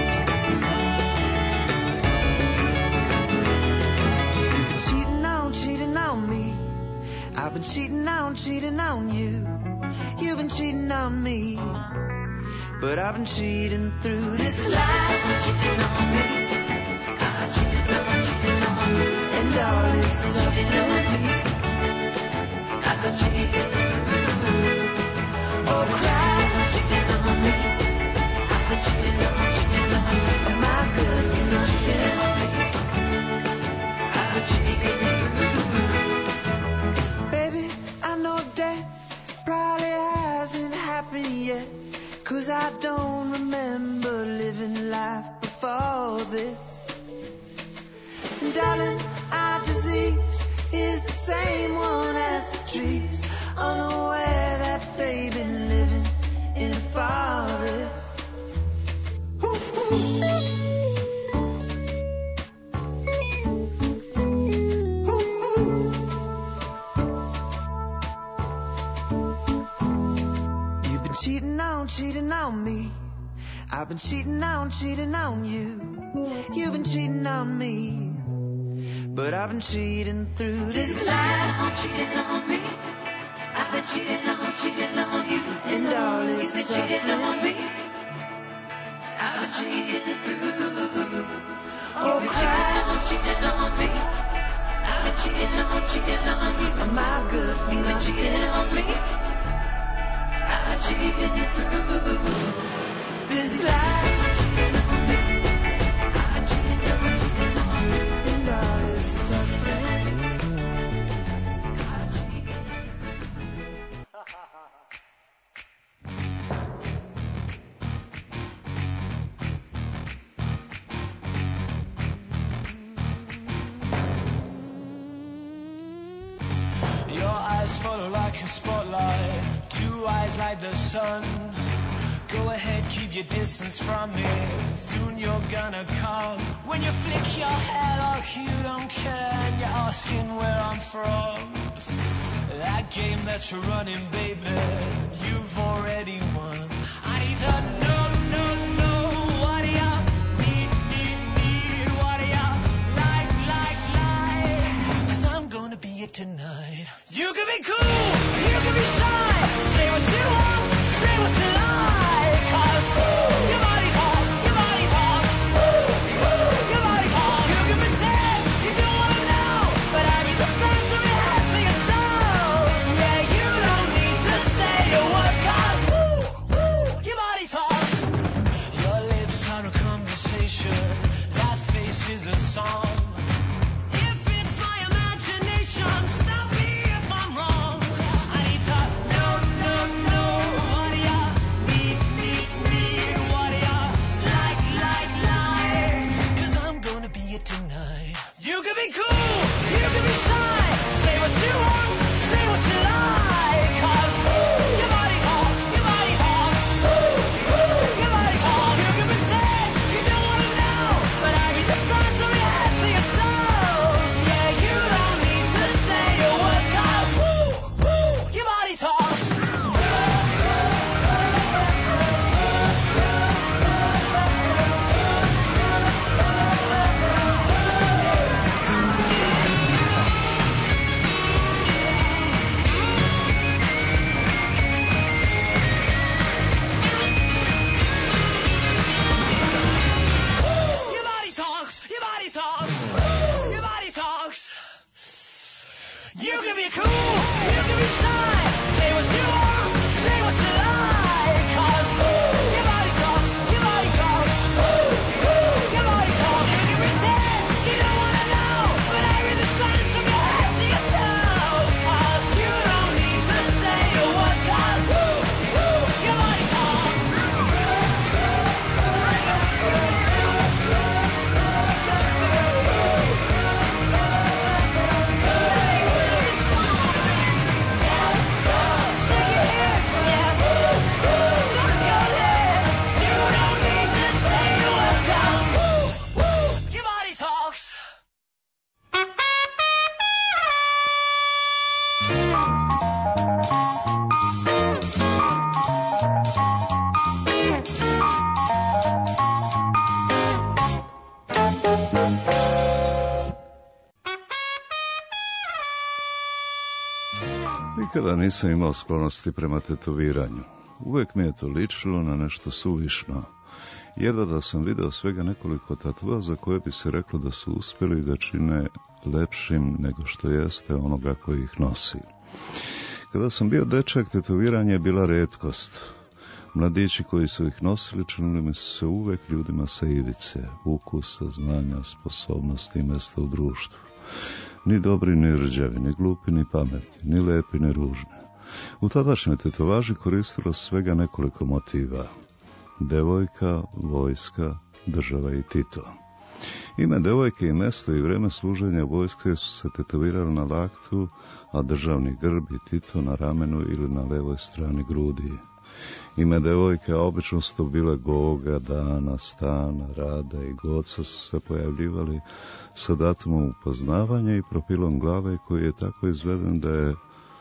You've been cheating on, cheating on me. I've been cheating on, cheating on you. You've been cheating on me. But I've been cheating through this life. Cheating on me. I've cheated on, cheating on you. And all its suffering. I've been cheating through. Oh Christ, cheating on me. I've been cheating on, cheating on you. Am I good for nothing? I've been cheating through. Baby, I know death probably hasn't happened yet. Cause I don't remember living life before this. And darling, our disease is the same one as the trees, unaware that they've been living in a forest. Ooh, ooh. You've been cheating on, cheating on me. I've been cheating on, cheating on you. You've been cheating on me. But I've been cheating through this life. Cheating on me. I've been cheating on, cheating on you. And all its suffering. You've been cheating on me. I've been cheating through. Oh Christ, cheating on me. I've been cheating on, cheating on you. Am I good for nothing? You've been cheating on me. I've been cheating through this life. And all its suffering. Your eyes follow like a spotlight. Two eyes like the sun. Go ahead, keep your distance from me. Soon you're gonna come. When you flick your hair like you don't care, and you're asking where I'm from. That game that you're running, baby, you've already won. I need to know, know, know. What do you need, need, need? What do you like, like, like? Cause I'm gonna be it tonight. You can be cool, you can be shy. Say what you want, say what you like. Cause ooh, your body talks, your body talks. Ooh, ooh, your body talks. You can pretend you don't wanna know, but I need the sense of your head to your toes. Yeah, you don't need to say Nikada nisam imao sklonosti prema tetoviranju. Uvijek mi je to ličilo na nešto suvišno. Jedva da sam video svega nekoliko tatua za koje bi se reklo da su uspjeli da čine lepšim nego što jeste onoga koji ih nosi. Kada sam bio dečak, tetoviranje je bila retkost. Mladići koji su ih nosili činili mi se uvek ljudima sa ivice, ukusa, znanja, sposobnosti i mjesta u društvu. Ni dobri, ni rđavi, ni glupi, ni pametni, ni lepi, ni ružni. U tadašnjoj tetovaži koristilo svega nekoliko motiva. Devojka, vojska, država i Tito. Ime devojke i mesto i vreme služenja vojske su se tetovirali na laktu, a državni grb i Tito na ramenu ili na levoj strani grudi. Ime devojke, a obično su to bile Goga, Dana, Stana, Rada i Goca, su se pojavljivali sa datumom upoznavanja i profilom glave koji je tako izveden da je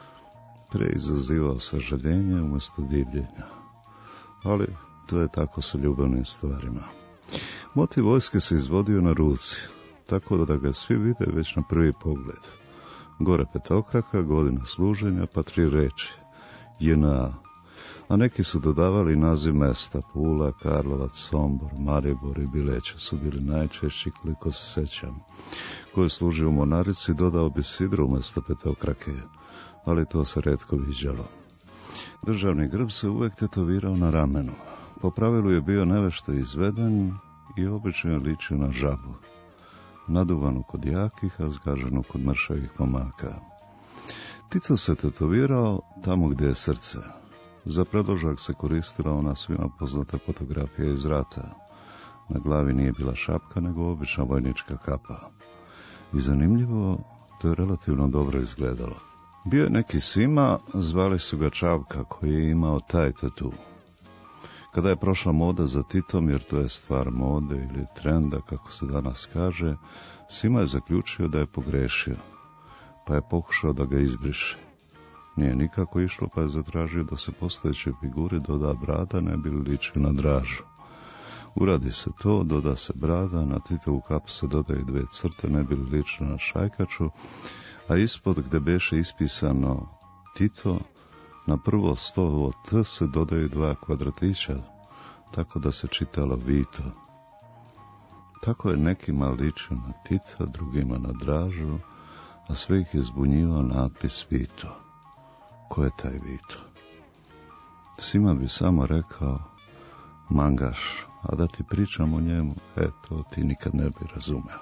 preizazivao sažaljenje umjesto divljenja. Ali to je tako sa ljubavnim stvarima. Motiv vojske se izvodio na ruci, tako da ga svi vide već na prvi pogled. Gore petokraka, godina služenja, pa tri reči. J N A. A neki su dodavali naziv mesta. Pula, Karlovac, Sombor, Maribor i Bileća su bili najčešći, koliko se sećam. Ko je služio u mornarici, dodao bi sidro umjesto petokrake, ali to se retko viđalo. Državni grb se uvek tetovirao na ramenu. Po pravilu je bio nevešto izveden i obično je ličio na žabu. Naduvanu kod jakih, a zgaženu kod mršavih momaka. Tito se tetovirao tamo gdje je srce. Za predložak se koristila ona svima poznata fotografija iz rata. Na glavi nije bila šapka, nego obična vojnička kapa. I zanimljivo, to je relativno dobro izgledalo. Bio je neki Sima, zvali su ga Čavka, koji je imao taj tatu. Kada je prošla moda za Titom, jer to je stvar mode ili trenda, kako se danas kaže, Sima je zaključio da je pogrešio, pa je pokušao da ga izbriše. Nije nikako išlo, pa je zatražio da se postojećoj figuri doda brada, ne bi li ličio na Dražu. Uradi se to, doda se brada, na Titovu kapu se dodaju dve crte, ne bi li ličio na Šajkaču, a ispod gde beše ispisano Tito, na prvo slovo T se dodaju dva kvadratića, tako da se čitalo Vito. Tako je nekima ličio na Tita, drugima na Dražu, a sve ih je zbunjivao natpis Vito. Ko je taj Vito? Svima bi samo rekao Mangaš, a da ti pričam o njemu, e, to ti nikad ne bi razumeo.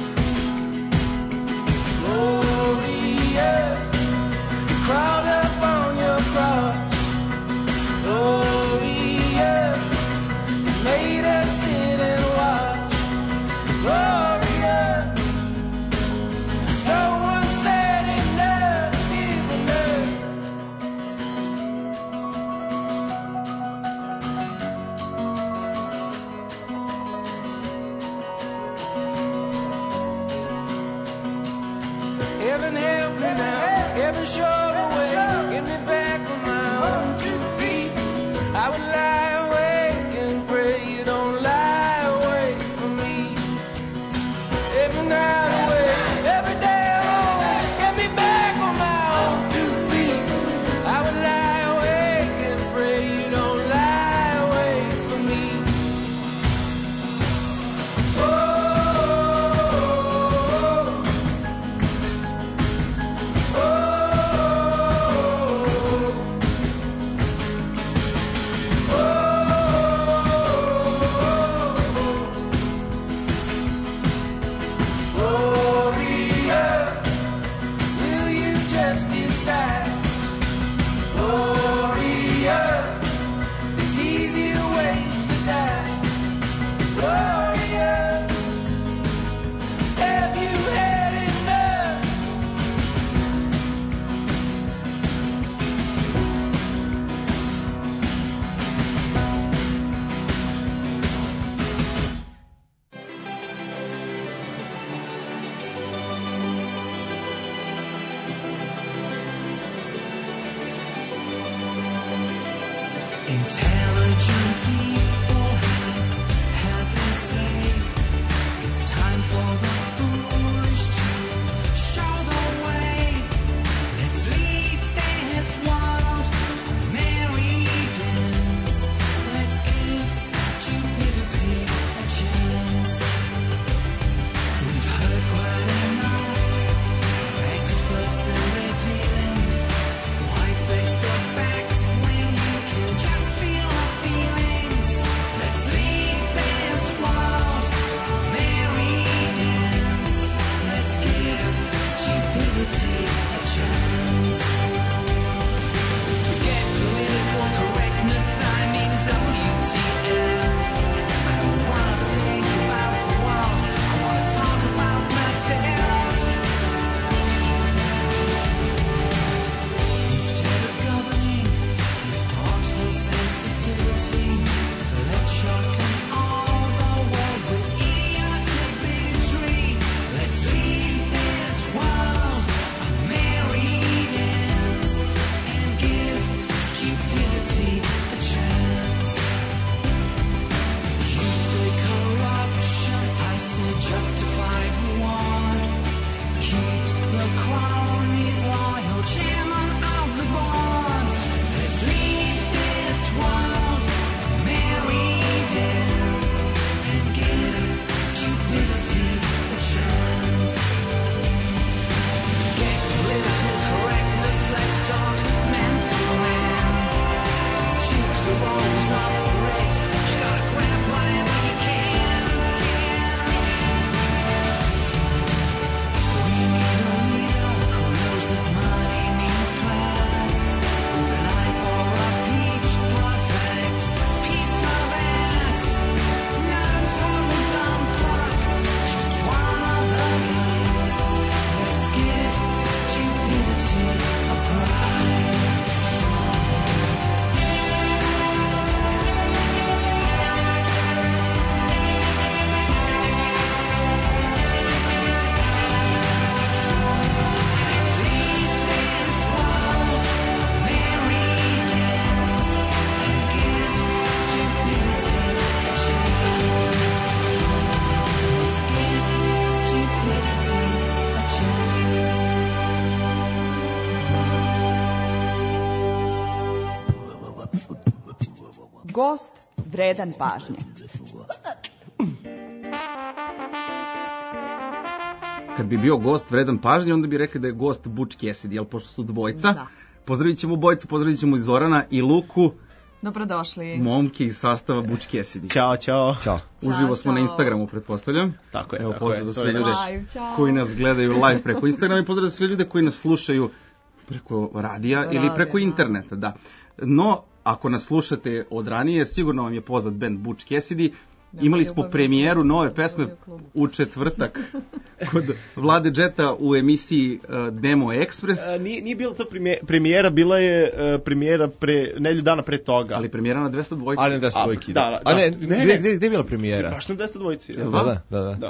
Crowd up on Heaven help me now, heaven show the way, get me back on my own two feet. I would lie awake and pray you don't lie away from me. Every night away, every day alone, get me back on my own two feet. I would lie awake and pray you don't lie away from me. Gloria, will you just decide? Gloria, there's easier ways to die. Gloria, have you had enough? Intelligent people have had this say. It's time for the foolish to show the way. Let's leave this world a merry dance. Let's give stupidity a chance. We've heard quite enough of experts and their dealings. Why face the facts when you can just feel our feelings? Let's leave this world a merry dance. Let's give stupidity a chance. Forget political correctness, I mean W T F. I don't wanna think about the world, I wanna talk about myself. Instead of governing with thoughtful sensitivity, let's shotgun all the world with idiotic bigotry. Let's leave this world a merry dance and give stupidity a chance. You say corruption, I say justified reward. Keeps the cronies loyal, chairman of the board. Let's leave this world a merry dance and give stupidity a chance. Forget political correctness, let's talk man to man. Cheeks are always up for it, you gotta grab whatever you can. We need a leader who knows that money means class. With an eye for a peach, perfect piece of ass. Not a total dumb clock, just one of the guys. Let's give stupidity a prize. Let's leave this world a merry dance and give stupidity a chance. Let's give stupidity a chance. Gost vredan pažnje. Kad bi bio gost vredan pažnje, onda bi rekli da je gost Butch Cassidy, jel pošto su dvojica. Da. Pozdravit ćemo bojicu, pozdravit ćemo i Zorana i Luku, Dobrodošli. momke iz sastava Butch Cassidy. Ćao, čao. Ćao. Uživo smo na čao. Instagramu, pretpostavljam. Tako je, Evo, tako pozdrav je, za to je sve ljude Live, čao. koji nas gledaju live preko Instagrama i pozdrav za sve ljude koji nas slušaju preko radija ili Radija, preko da. interneta, da. No, ako nas slušate od ranije, sigurno vam je poznat band Butch Cassidy. Imali smo ljubavi, premijeru nove ljubavi pesme u klubu. u četvrtak kod Vlade Džeta u emisiji uh, Demo Express. A, nije, nije bila to premije- premijera, bila je uh, premijera pre, nelju dana pre toga. Ali premijera na dvesta dvojci. Ali na dvesta A, dvojki. da, da, A ne, da. gde, Ne, gde, ne. gde, gde je bila premijera? Baš na dvesta dvojci. Jel Da, da, da, da. Da.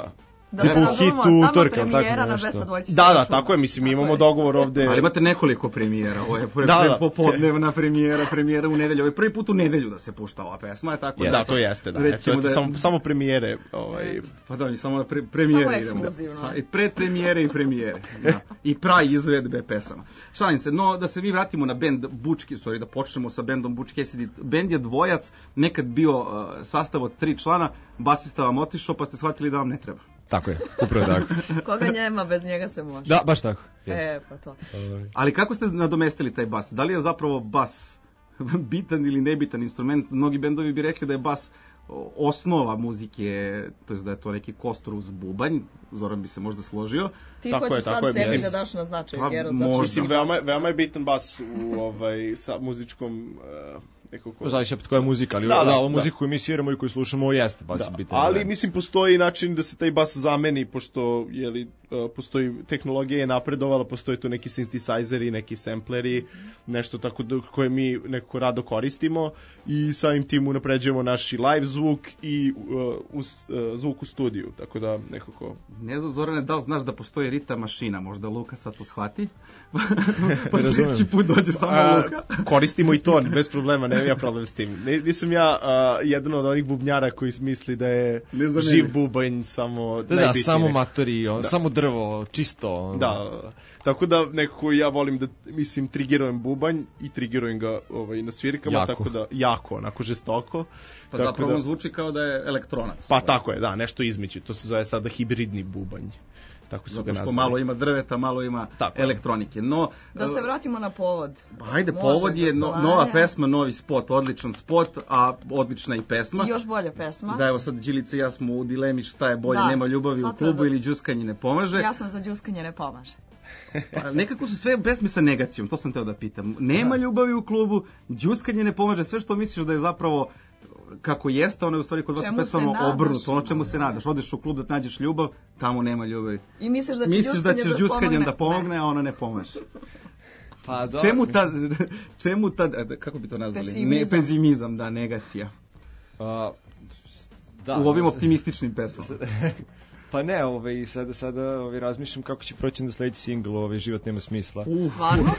Da se Tipu razumemo, hitu samo utorka, tako premijera na nešto. dvesta dvojci Da, da, se računa. tako je, mislim, mi Tako imamo je. dogovor ovde. Ali imate nekoliko premijera, ovo je pre, Da, pre da. popodnevna premijera, premijera u nedelju, ovo je prvi put u nedelju da se pušta ova pesma, je tako Da, to jeste, da. Recimo Eto, eto, da je- samo, samo premijere. Ovaj, Pa da, mi samo na pre, premijere Samo idemo. ekskluzivno. Sa- I pred premijere i premijere. Da. I pravi izvedbe pesama. Šalim se, no da se mi vratimo na bend Bučki, sorry, da počnemo sa bendom Bučki Acid. Bend je dvojac, nekad bio uh, sastav od tri člana, basista vam otišao pa ste shvatili da vam ne treba. Tako je, upravo tako. Koga njema, bez njega se može. Da, baš tako. Jeste. E, pa to. Ali kako ste nadomestili taj bas? Da li je zapravo bas bitan ili nebitan instrument? Mnogi bendovi bi rekli da je bas o, osnova muzike, to jest da je to neki kostur uz bubanj. Zoran bi se možda složio. Ti Tako je, hoćeš tako sad je, sebi mislim. da daš na značaj, Pa, Gero, možda. zato što Mislim, si veoma, basista. veoma je bitan bas u ovaj, sa muzičkom uh, nekako... Zavisi opet koja je muzika, ali Da, da, da, da, ovo da. muziku koju mi sviramo i koju slušamo jeste bas Da, bitan. ali element. mislim postoji način da se taj bas zameni, pošto je li, uh, postoji tehnologija je napredovala, postoji tu neki synthesizeri, neki sampleri, nešto tako da, koje mi nekako rado koristimo i samim tim unapređujemo naš i live zvuk i uh, us, uh, zvuk u studiju, tako da nekako... Ne znam, Zorane, da li znaš da postoji ritam mašina? Možda Luka sad to shvati? pa razumem. sljedeći put dođe samo A, Luka. koristimo i to, bez problema, nemam ja problem s tim. Ne, nisam ja a, jedan od onih bubnjara koji misli da je Ne za živ mene. bubanj samo Da, da, najbitnije. samo matori, on, Da. samo drvo, čisto. ono. Da, tako da nekako ja volim da, mislim, trigerujem bubanj i trigerujem ga ovaj, na svirkama, Jako. tako da, jako, onako žestoko. Pa Tako zapravo da- on zvuči kao da je elektronac. Pa tako je, da, nešto između, to se zove sada hibridni bubanj. Tako su ga Zato što nazvali. malo ima drveta, malo ima Tako je. elektronike. No, Da se e, vratimo na povod. Pa ajde, Može, povod je no, gostovanje. nova pesma, novi spot, odličan spot, a odlična i pesma. I još bolja pesma. Da, evo sad Đilica i ja smo u dilemi šta je bolje, Da, nema ljubavi u sad klubu sad- ili đuskanje ne pomaže. Ja sam za đuskanje ne pomaže. Pa, nekako su sve pesme sa negacijom, to sam teo da pitam. Nema ljubavi u klubu, đuskanje ne pomaže, sve što misliš da je zapravo kako jeste, ono je u stvari kod vas u Čemu se pesmama nadaš? obrnuto, ono čemu se nadaš. Odeš u klub da nađeš ljubav, tamo nema ljubavi. I misliš da će Misliš da đuskanje ćeš da đuskanjem pomogne? da pomogne, a ona ne pomaže. Pa da. Čemu ta, čemu ta, e, kako bi to nazvali? Pesimizam. Ne, pesimizam, da, negacija. A, da, u ovim ne znam. optimističnim pesmama. Pa ne, ovaj, sada, sada ovaj, razmišljam kako će proći na sledeći singl, ovaj, Život nema smisla. Stvarno?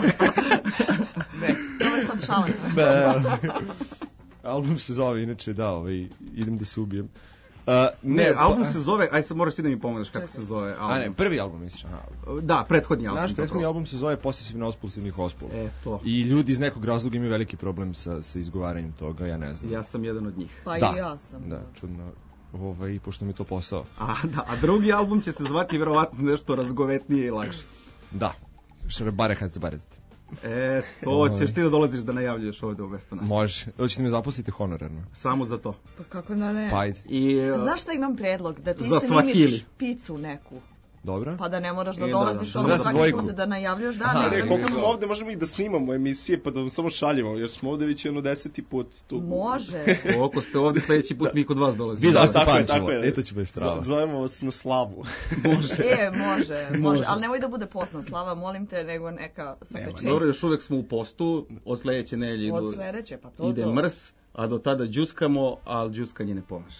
ne. Ovo je sad šalan. Da, album se zove, inače, da, ovaj, idem da se ubijem. Uh, Ne, ne, album pa- se zove, aj sad moraš ti da mi pomogneš kako Čekaj. se zove album. A ne, prvi album misliš, aha. Da, prethodni album. Naš prethodni zapravo. album se zove Posesivna ospulsivnih ospula. E, to. I ljudi iz nekog razloga imaju veliki problem sa, sa izgovaranjem toga, ja ne znam. Ja sam jedan od njih. Pa da, i ja sam. Da, čudno, ovaj, pošto mi je to posao. A, da, a drugi album će se zvati verovatno nešto razgovetnije i lakše. Da, Šarbare Hacbarezd. E, to ćeš ti da dolaziš da najavljuješ ovde umesto nas. Može, hoćete me zaposliti honorarno. Samo za to. Pa kako da ne? Pa ajde, I, e, Znaš šta imam predlog? Da ti Za snimiš Swahili. špicu neku. dobro. Pa da ne moraš da E, da, dolaziš da, ono da. svaki Dvojku. put da najavljaš. Da, Aha, ne, Ne, nego koliko samo- smo ovde, možemo i da snimamo emisije, pa da vam samo šaljemo, jer smo ovde već jedno deseti put tu. Može. koliko ste ovde, sledeći put mi kod vas dolazimo. Vi Da, da ste tako je, Pančevo, tako je. eto će bez strava. Z- Zovemo vas na slavu. E, može, može. Ali nemoj da bude postna slava, molim te, nego neka sa Nema, pečenjem. Dobro, još uvek smo u postu, od sledeće nedelje Od idu, sledeće, pa to ide to. mrs, a do tada đuskamo, ali đuskanje ne pomaže.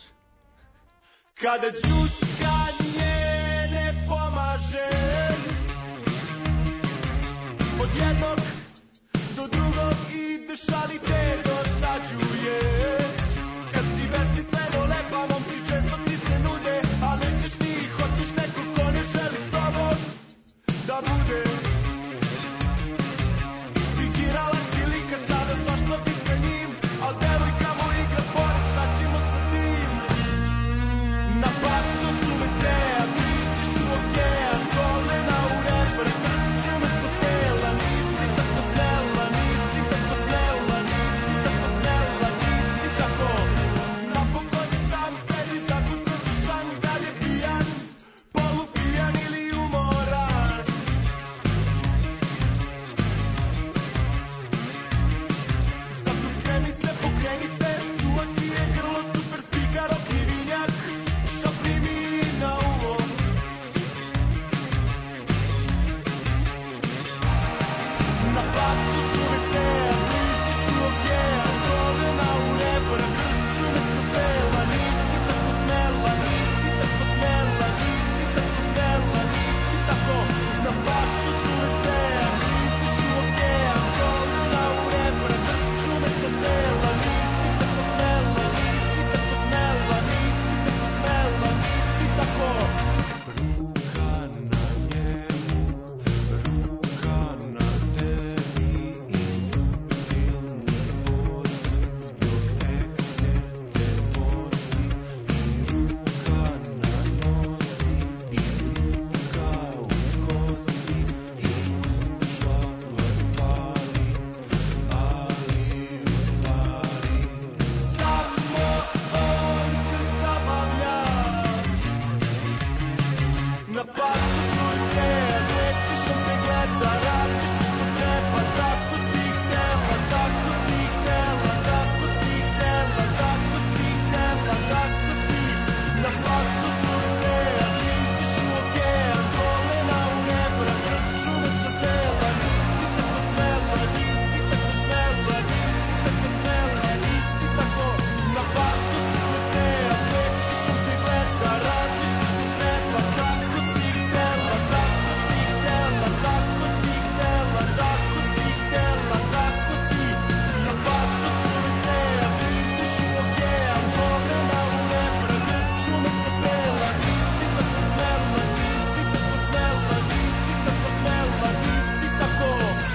Kada đuskanje ne pomaže, od jednog do drugog ideš, ali te dosađuje. Kad si besmisleno lepa, momci često ti se nude, a nećeš ti, hoćeš neko ko ne želi s tobom da bude. Fingirala si lika sada, svašta bi sa njim, al devojka mu igra pored, šta ćemo sa tim? Na partu su veceja, ti ćeš u okean, kolena u reper, trče mesto tela, nisi tako smela, nisi tako smela, nisi tako smela, nisi Na parku sunce, nećeš te gleda, radiš sve što treba, tako si htela, tako si htela, tako si htela, tako si htela, tako si. Na parku sunce, vidiš u okean, kolena u nebra, grču me sa tela, nisi tako smela, nisi tako smela, nisi tako smela, nisi tako. Na parku sunce, nećeš te gleda, radiš sve što treba, tako si htela, tako si htela, tako si htela, tako si htela, tako si. Na parku sunce, vidiš u okean, kolena u nebra, grču me sa tela, nisi tako smela, nisi tako smela, nisi tako smela, nisi tako.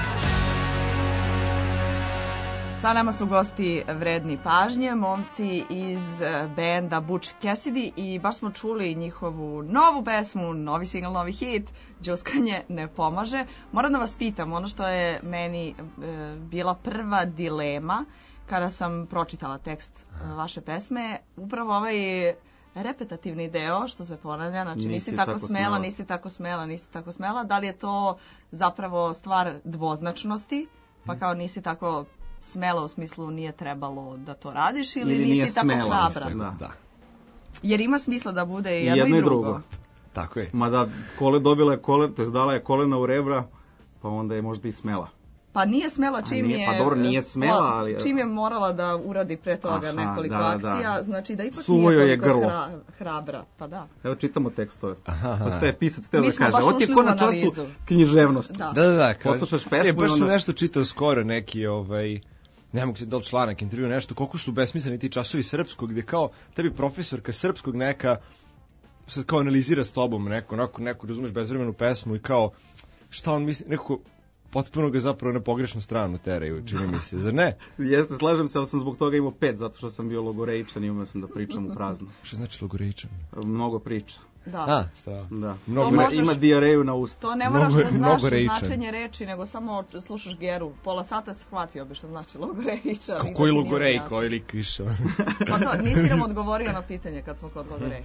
Sa nama su gosti vredni pažnje, momci iz eh, benda Butch Cassidy i baš smo čuli njihovu novu pesmu, novi singl, novi hit, Đuskanje ne pomaže. Moram da vas pitam, ono što je meni eh, bila prva dilema kada sam pročitala tekst eh, vaše pesme, upravo ovaj repetativni deo što se ponavlja, znači nisi, Nisi tako, tako smela, smela. nisi tako smela, nisi tako smela, da li je to zapravo stvar dvoznačnosti, pa kao nisi tako smela u smislu nije trebalo da to radiš ili, Ili nisi nije tako smela, hrabra? da. Da, Jer ima smisla da bude I jedno, jedno i i drugo. drugo. tako je. Mada kole dobila je kole, to jest dala je kolena u rebra, pa onda je možda i smela. Pa nije smela čim nije- je... pa dobro, nije smela, ali- Čim je morala da uradi pre toga Aha, nekoliko da, da. akcija, znači da ipak Suvo nije joj je toliko grlo. hra- hrabra. Pa da. Evo čitamo tekstove. Aha. Šta je pisac teo Mi da smo kaže? baš Ovo ti je ušli ko u na času analizu. književnosti. Da. Da, da, da. Kao, Poslušaš pesmu e, baš i sam onda- nešto čitao skoro, neki, ovaj, ne mogu se da li članak, intervju, nešto, koliko su besmisleni ti časovi srpskog, gde kao tebi profesorka srpskog neka sad kao analizira s tobom neko, onako, neko razumeš bezvremenu pesmu i kao šta on misli, nekako potpuno ga zapravo na pogrešnu stranu teraju, čini mi se, zar ne? Jeste, slažem se, ali sam zbog toga imao pet, zato što sam bio logoreičan i umeo sam da pričam u prazno. Šta znači logoreičan? Mnogo priča. Da. A, stava. Da. Mnogo ima, možeš- ima dijareju na usta. To ne moraš Mnogo- da znaš mnogo reičan. značenje reči, nego samo slušaš Geru. Pola sata shvatio bi što znači logoreiča. Kao i koji da ti nije logorej, jasno. koji lik više. Pa to, nisi nam odgovorio na pitanje kad smo kod logoreja.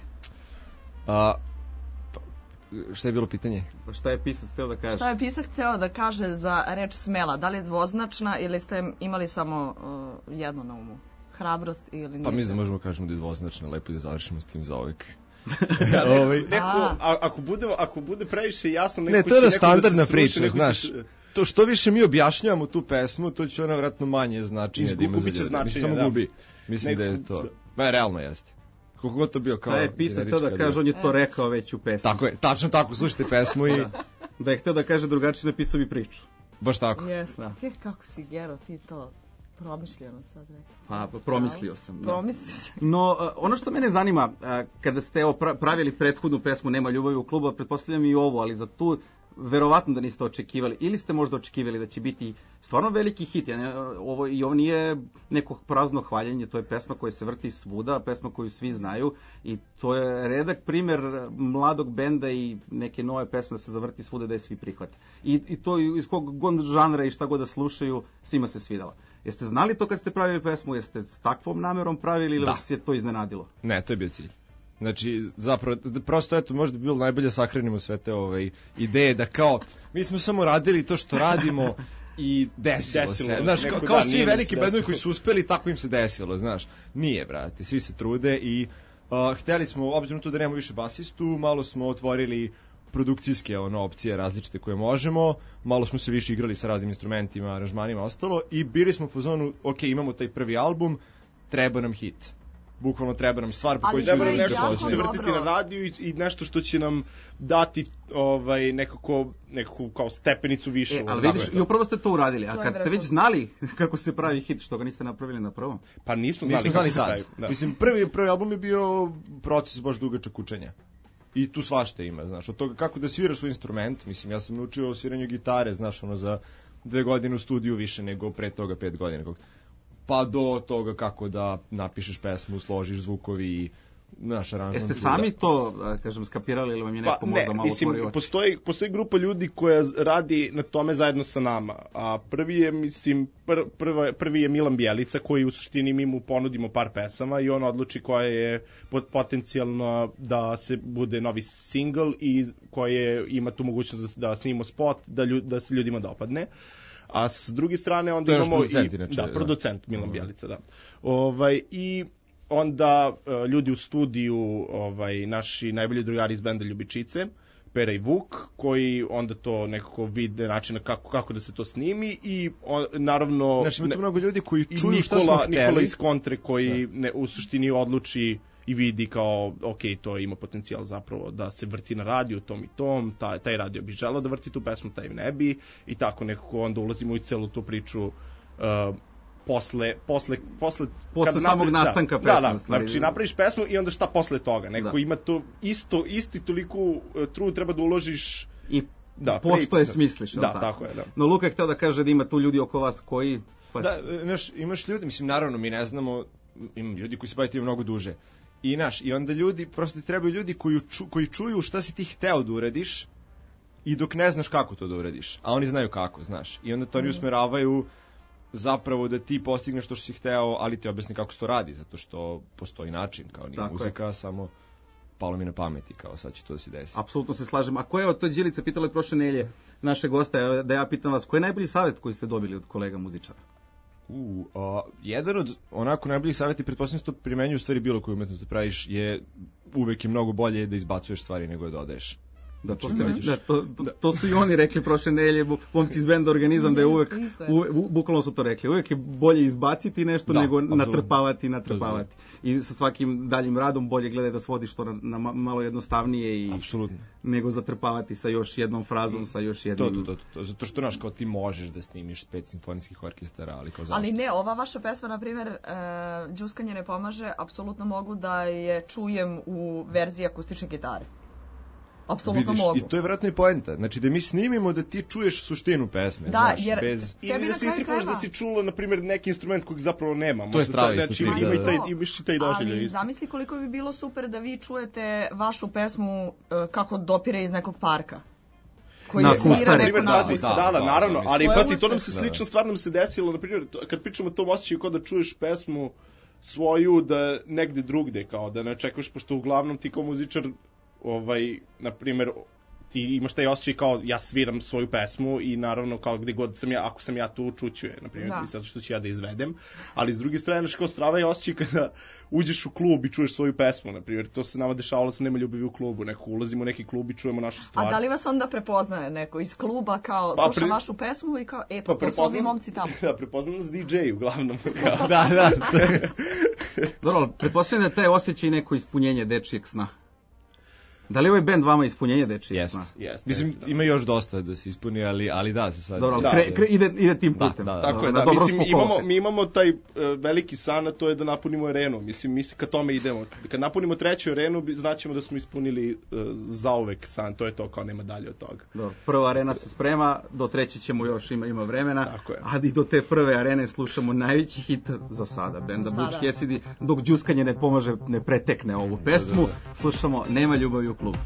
A, pa, šta je bilo pitanje? Šta je pisac teo da kaže? Šta je pisac hteo da kaže za reč smela? Da li je dvoznačna ili ste imali samo uh, jedno na umu? Hrabrost ili nije? Pa mislim da možemo kažemo da je dvoznačno, lepo i da završimo s tim za uvek. Ovaj, neko, A. a, ako, bude, ako bude previše jasno... Ne, neko to je će- da neko standardna se priča, sluša, neko će znaš. se- To što više mi objašnjavamo tu pesmu, to će ona vjerojatno manje značenje da ima za Izgubit će ljude. značenje, Mislim, samo da. gubi. Mislim Neko- da je to... Ma, realno jeste. Koliko god to bio kao... Šta je pisac teo da generička kaže, on je to E. rekao već u pesmi. Tako je, tačno tako, slušajte pesmu i... Da je hteo da kaže drugačije, napisao bi priču. Baš tako. Jeste. Da. E, kako si, Gero, ti to promišljeno sad rekao. Pa, promislio sam. Da. Promislio sam. No, uh, ono što mene zanima, uh, kada ste evo, pra- pravili prethodnu pesmu Nema ljubavi u klubu, a pretpostavljam i ovo, ali za tu verovatno da niste očekivali, ili ste možda očekivali da će biti stvarno veliki hit. Ja ne, ovo, I ovo nije neko prazno hvaljenje, to je pesma koja se vrti svuda, pesma koju svi znaju i to je redak primer mladog benda i neke nove pesme da se zavrti svuda da je svi prihvate. I, i to iz kog god žanra i šta god da slušaju, svima se svidala. Jeste znali to kad ste pravili pesmu, jeste s takvom namerom pravili ili Da. vas je to iznenadilo? Ne, to je bio cilj. Znači, zapravo, d- prosto, eto, možda bi bilo najbolje sahranimo sve te ovaj, ideje da kao, mi smo samo radili to što radimo i desilo, Desilo se. se, Znaš, neko kao, kao dan svi nije mi se veliki bendovi desilo. koji su uspeli, tako im se desilo, znaš. Nije, brate, svi se trude i uh, hteli smo, obzirom to da nemamo više basistu, malo smo otvorili produkcijske ono, opcije različite koje možemo, malo smo se više igrali sa raznim instrumentima, aranžmanima, ostalo i bili smo u fazonu, ok, imamo taj prvi album, treba nam hit. Bukvalno treba nam stvar po Ali kojoj to ćemo je Treba nam da nešto što jako će se prepoznamo. vrtiti dobro. na radiju i, i nešto što će nam dati ovaj, nekako, nekako kao stepenicu više. E, u ali ovom vidiš, razvoju. i upravo ste to uradili, a To je kad ste već vrhunski. znali kako se pravi hit, što ga niste napravili na prvom? Pa nismo Nismo znali znali kako se tad. pravi. Da. Mislim, prvi, prvi album je bio proces baš dugačak učenja. I tu svašta ima, znaš, od toga kako da sviraš svoj instrument, mislim, ja sam naučio o sviranju gitare, znaš, ono, za dve godine u studiju više nego pre toga pet godina. Pa do toga kako da napišeš pesmu, složiš zvukovi, naš aranžman. Jeste sami to, kažem, skapirali ili vam je neko pa, možda ne, malo mislim, otvorio oči? Postoji, postoji grupa ljudi koja radi na tome zajedno sa nama. A prvi je, mislim, pr, prva, prvi je Milan Bjelica koji u suštini mi mu ponudimo par pesama i on odluči koja je potencijalno da se bude novi single i koje ima tu mogućnost da, da snimimo spot, da, ljud, da se ljudima dopadne. A s druge strane onda imamo producent, i inače, da, da. producent Milan Bjelica, da. Ovaj i onda uh, ljudi u studiju, ovaj naši najbolji drugari iz benda Ljubičice, Pera i Vuk, koji onda to nekako vide načina kako kako da se to snimi i on, naravno znači ima tu mnogo ljudi koji čuju Nikola, šta smo hteli. Nikola iz Kontre koji ne, u suštini odluči i vidi kao, ok, to ima potencijal zapravo da se vrti na radiju tom i tom, taj, taj radio bi želeo da vrti tu pesmu, taj ne bi, i tako nekako onda ulazimo u celu tu priču uh, posle, posle, posle, posle kad samog napri, nastanka da, pesme. Da, da, stvari. znači napraviš pesmu i onda šta posle toga, neko da. ima to isto, isti toliko uh, trud treba da uložiš i da, pošto je smisliš. Da, tako? tako je, da. No Luka je hteo da kaže da ima tu ljudi oko vas koji... Pa... Da, znaš, imaš ljudi, mislim, naravno, mi ne znamo, imam ljudi koji se bavite mnogo duže. I naš, i onda ljudi, prosto ti trebaju ljudi koji, ču, koji čuju šta si ti hteo da uradiš i dok ne znaš kako to da uradiš, a oni znaju kako, znaš. I onda to oni usmeravaju zapravo da ti postigneš to što si hteo, ali ti objasni kako se to radi, zato što postoji način, kao nije muzika, je. Samo palo mi na pameti, kao sad će to da se desi. Apsolutno se slažem. A ko je od to Đilica pitala od prošle nelje naše gosta, da ja pitam vas, koji je najbolji savjet koji ste dobili od kolega muzičara? U, a, jedan od onako najboljih savjeta, pretpostavljam se to primenjuje u stvari bilo koju umetnost da praviš, je uvek je mnogo bolje da izbacuješ stvari nego da dodaješ. Da, to, ste, da, to, to, to su i oni rekli prošle nedelje, momci iz benda Organizam, da je uvek, u, bukvalno su to rekli, uvek je bolje izbaciti nešto da, nego absolutno. natrpavati, natrpavati. I sa svakim daljim radom bolje gledaj da svodiš to na, na malo jednostavnije i apsolutno. Nego zatrpavati sa još jednom frazom, sa još jednim... To, to, to, to, zato što, znaš, kao ti možeš da snimiš pet simfonijskih orkestara, ali kao zašto? Ali ne, ova vaša pesma, na primjer, uh, Đuskanje ne pomaže, apsolutno mogu da je čujem u verziji akustične gitare. Apsolutno mogu. I to je vjerojatno i poenta. Znači da mi snimimo da ti čuješ suštinu pesme, da, znaš, jer bez... Ili da se istripuješ da si čula, na primjer, neki instrument kojeg zapravo nema. To je strava isto znači, ima i taj, imaš i taj doživljaj. Ali zamisli koliko bi bilo super da vi čujete vašu pesmu uh, kako dopire iz nekog parka. Koji na svira neko na da, da, da, naravno, ali pazi, to nam se slično stvar nam se desilo, na primjer, kad pričamo o tom osjećaju kao da čuješ pesmu svoju da negde drugde, kao da ne očekuješ, pošto uglavnom ti kao muzičar ovaj, na primjer, ti imaš taj osjećaj kao ja sviram svoju pesmu i naravno kao gde god sam ja, ako sam ja tu čuću je, na primjer, zato što ću ja da izvedem, ali s druge strane, kao strava je osjećaj kada uđeš u klub i čuješ svoju pesmu, na primjer, to se nama dešavalo sa Nema ljubavi u klubu, neko ulazimo u neki klub i čujemo našu stvar. A da li vas onda prepoznaje neko iz kluba kao pa, sluša pre... vašu pesmu i kao, e, pa, pa to su ovi momci tamo? Da, prepoznam nas D J uglavnom. da, da. Dobro, pretpostavljam da taj osjećaj neko ispunjenje dečijeg sna. Da li ovaj bend vama ispunjenje dečijeg yes. sna? Yes, Mislim, da. Ima još dosta da se ispuni, ali, ali da se sad... Dobro, da, kre, kre, ide, ide tim putem. Da, da, tako da, je, da. Mislim, imamo, mi imamo taj uh, veliki san, a to je da napunimo arenu. Mislim, mi ka tome idemo. Kad napunimo treću arenu, znaćemo da smo ispunili uh, zauvek san. To je to, kao nema dalje od toga. Dobro, prva arena se sprema, do treće ćemo još, ima, ima vremena. Tako je. A i do te prve arene slušamo najveći hit za sada, benda Butch Cassidy, dok Đuskanje ne pomaže, ne pretekne ovu pesmu. Da, da, da. Slušamo Nema ljubavi u klubu.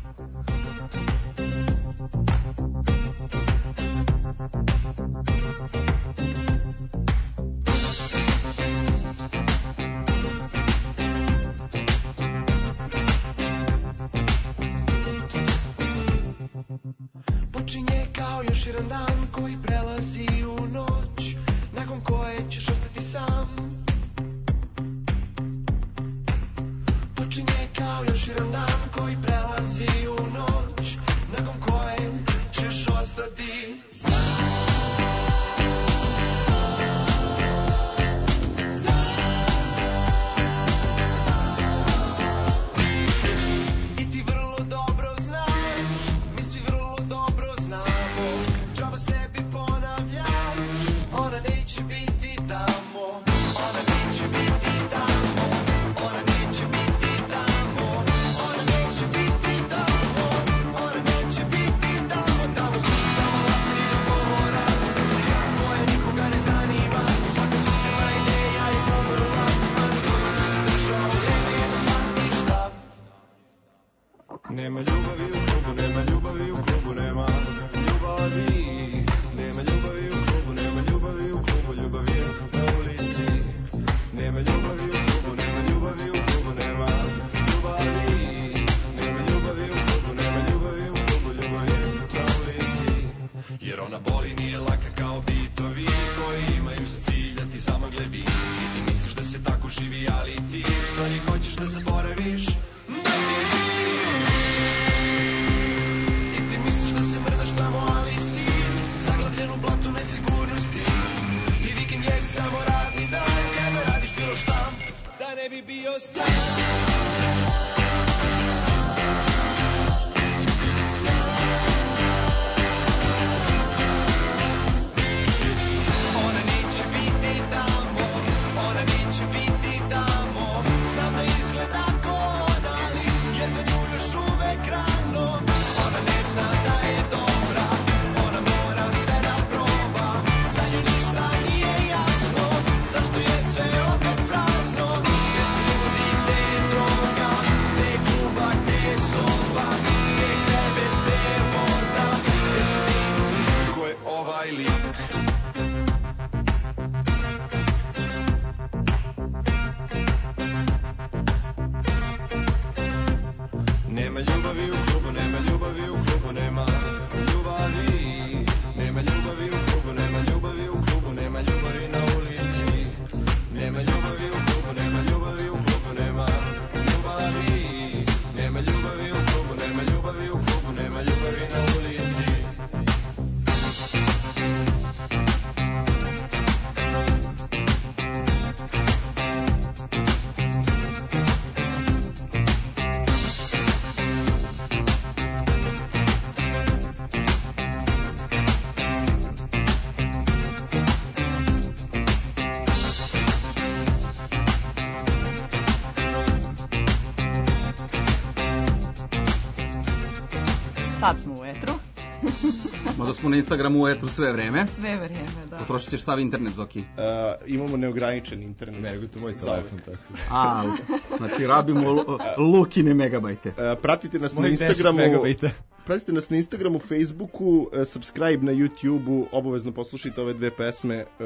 Počinje kao još jedan dan koji prelazi u noć, nakon koje ćeš ostati sam. Počinje kao još jedan dan koji prelazi u noć, nakon koje ćeš ostati sam. I ti vrlo dobro znaš, mi svi vrlo dobro znamo, džaba sebi ponavljamo. Nema ljubavi u klubu, nema ljubavi u klubu, nema ljubavi. Nema ljubavi u klubu, nema ljubavi u klubu, ljubavi je na ulici. Nema ljubavi u klubu, nema ljubavi u klubu, nema ljubavi. Nema ljubavi u klubu, nema ljubavi u klubu, ljubavi je na ulici. Jer ona boli, nije laka kao bitovi koji imaju za cilj da ti zamagle vid. I ti misliš da se tako živi, ali ti u stvari hoćeš da zaboraviš da si živ. I ti misliš da se mrdaš tamo, ali si zaglavljen u blatu nesigurnosti. I vikend je samo radni dan kada radiš bilo šta da ne bi bio sam. Sad smo u etru. Možda smo na Instagramu u etru sve vreme. Sve vreme, da. Potrošit ćeš sav internet, Zoki. Uh, imamo neograničen internet. Nego to moj telefon, tako. A, znači rabimo Lukine megabajte. Uh, pratite nas Moj na Instagramu. megabajta. Pratite nas na Instagramu, Facebooku, uh, subscribe na YouTubeu, obavezno poslušajte ove dve pesme uh,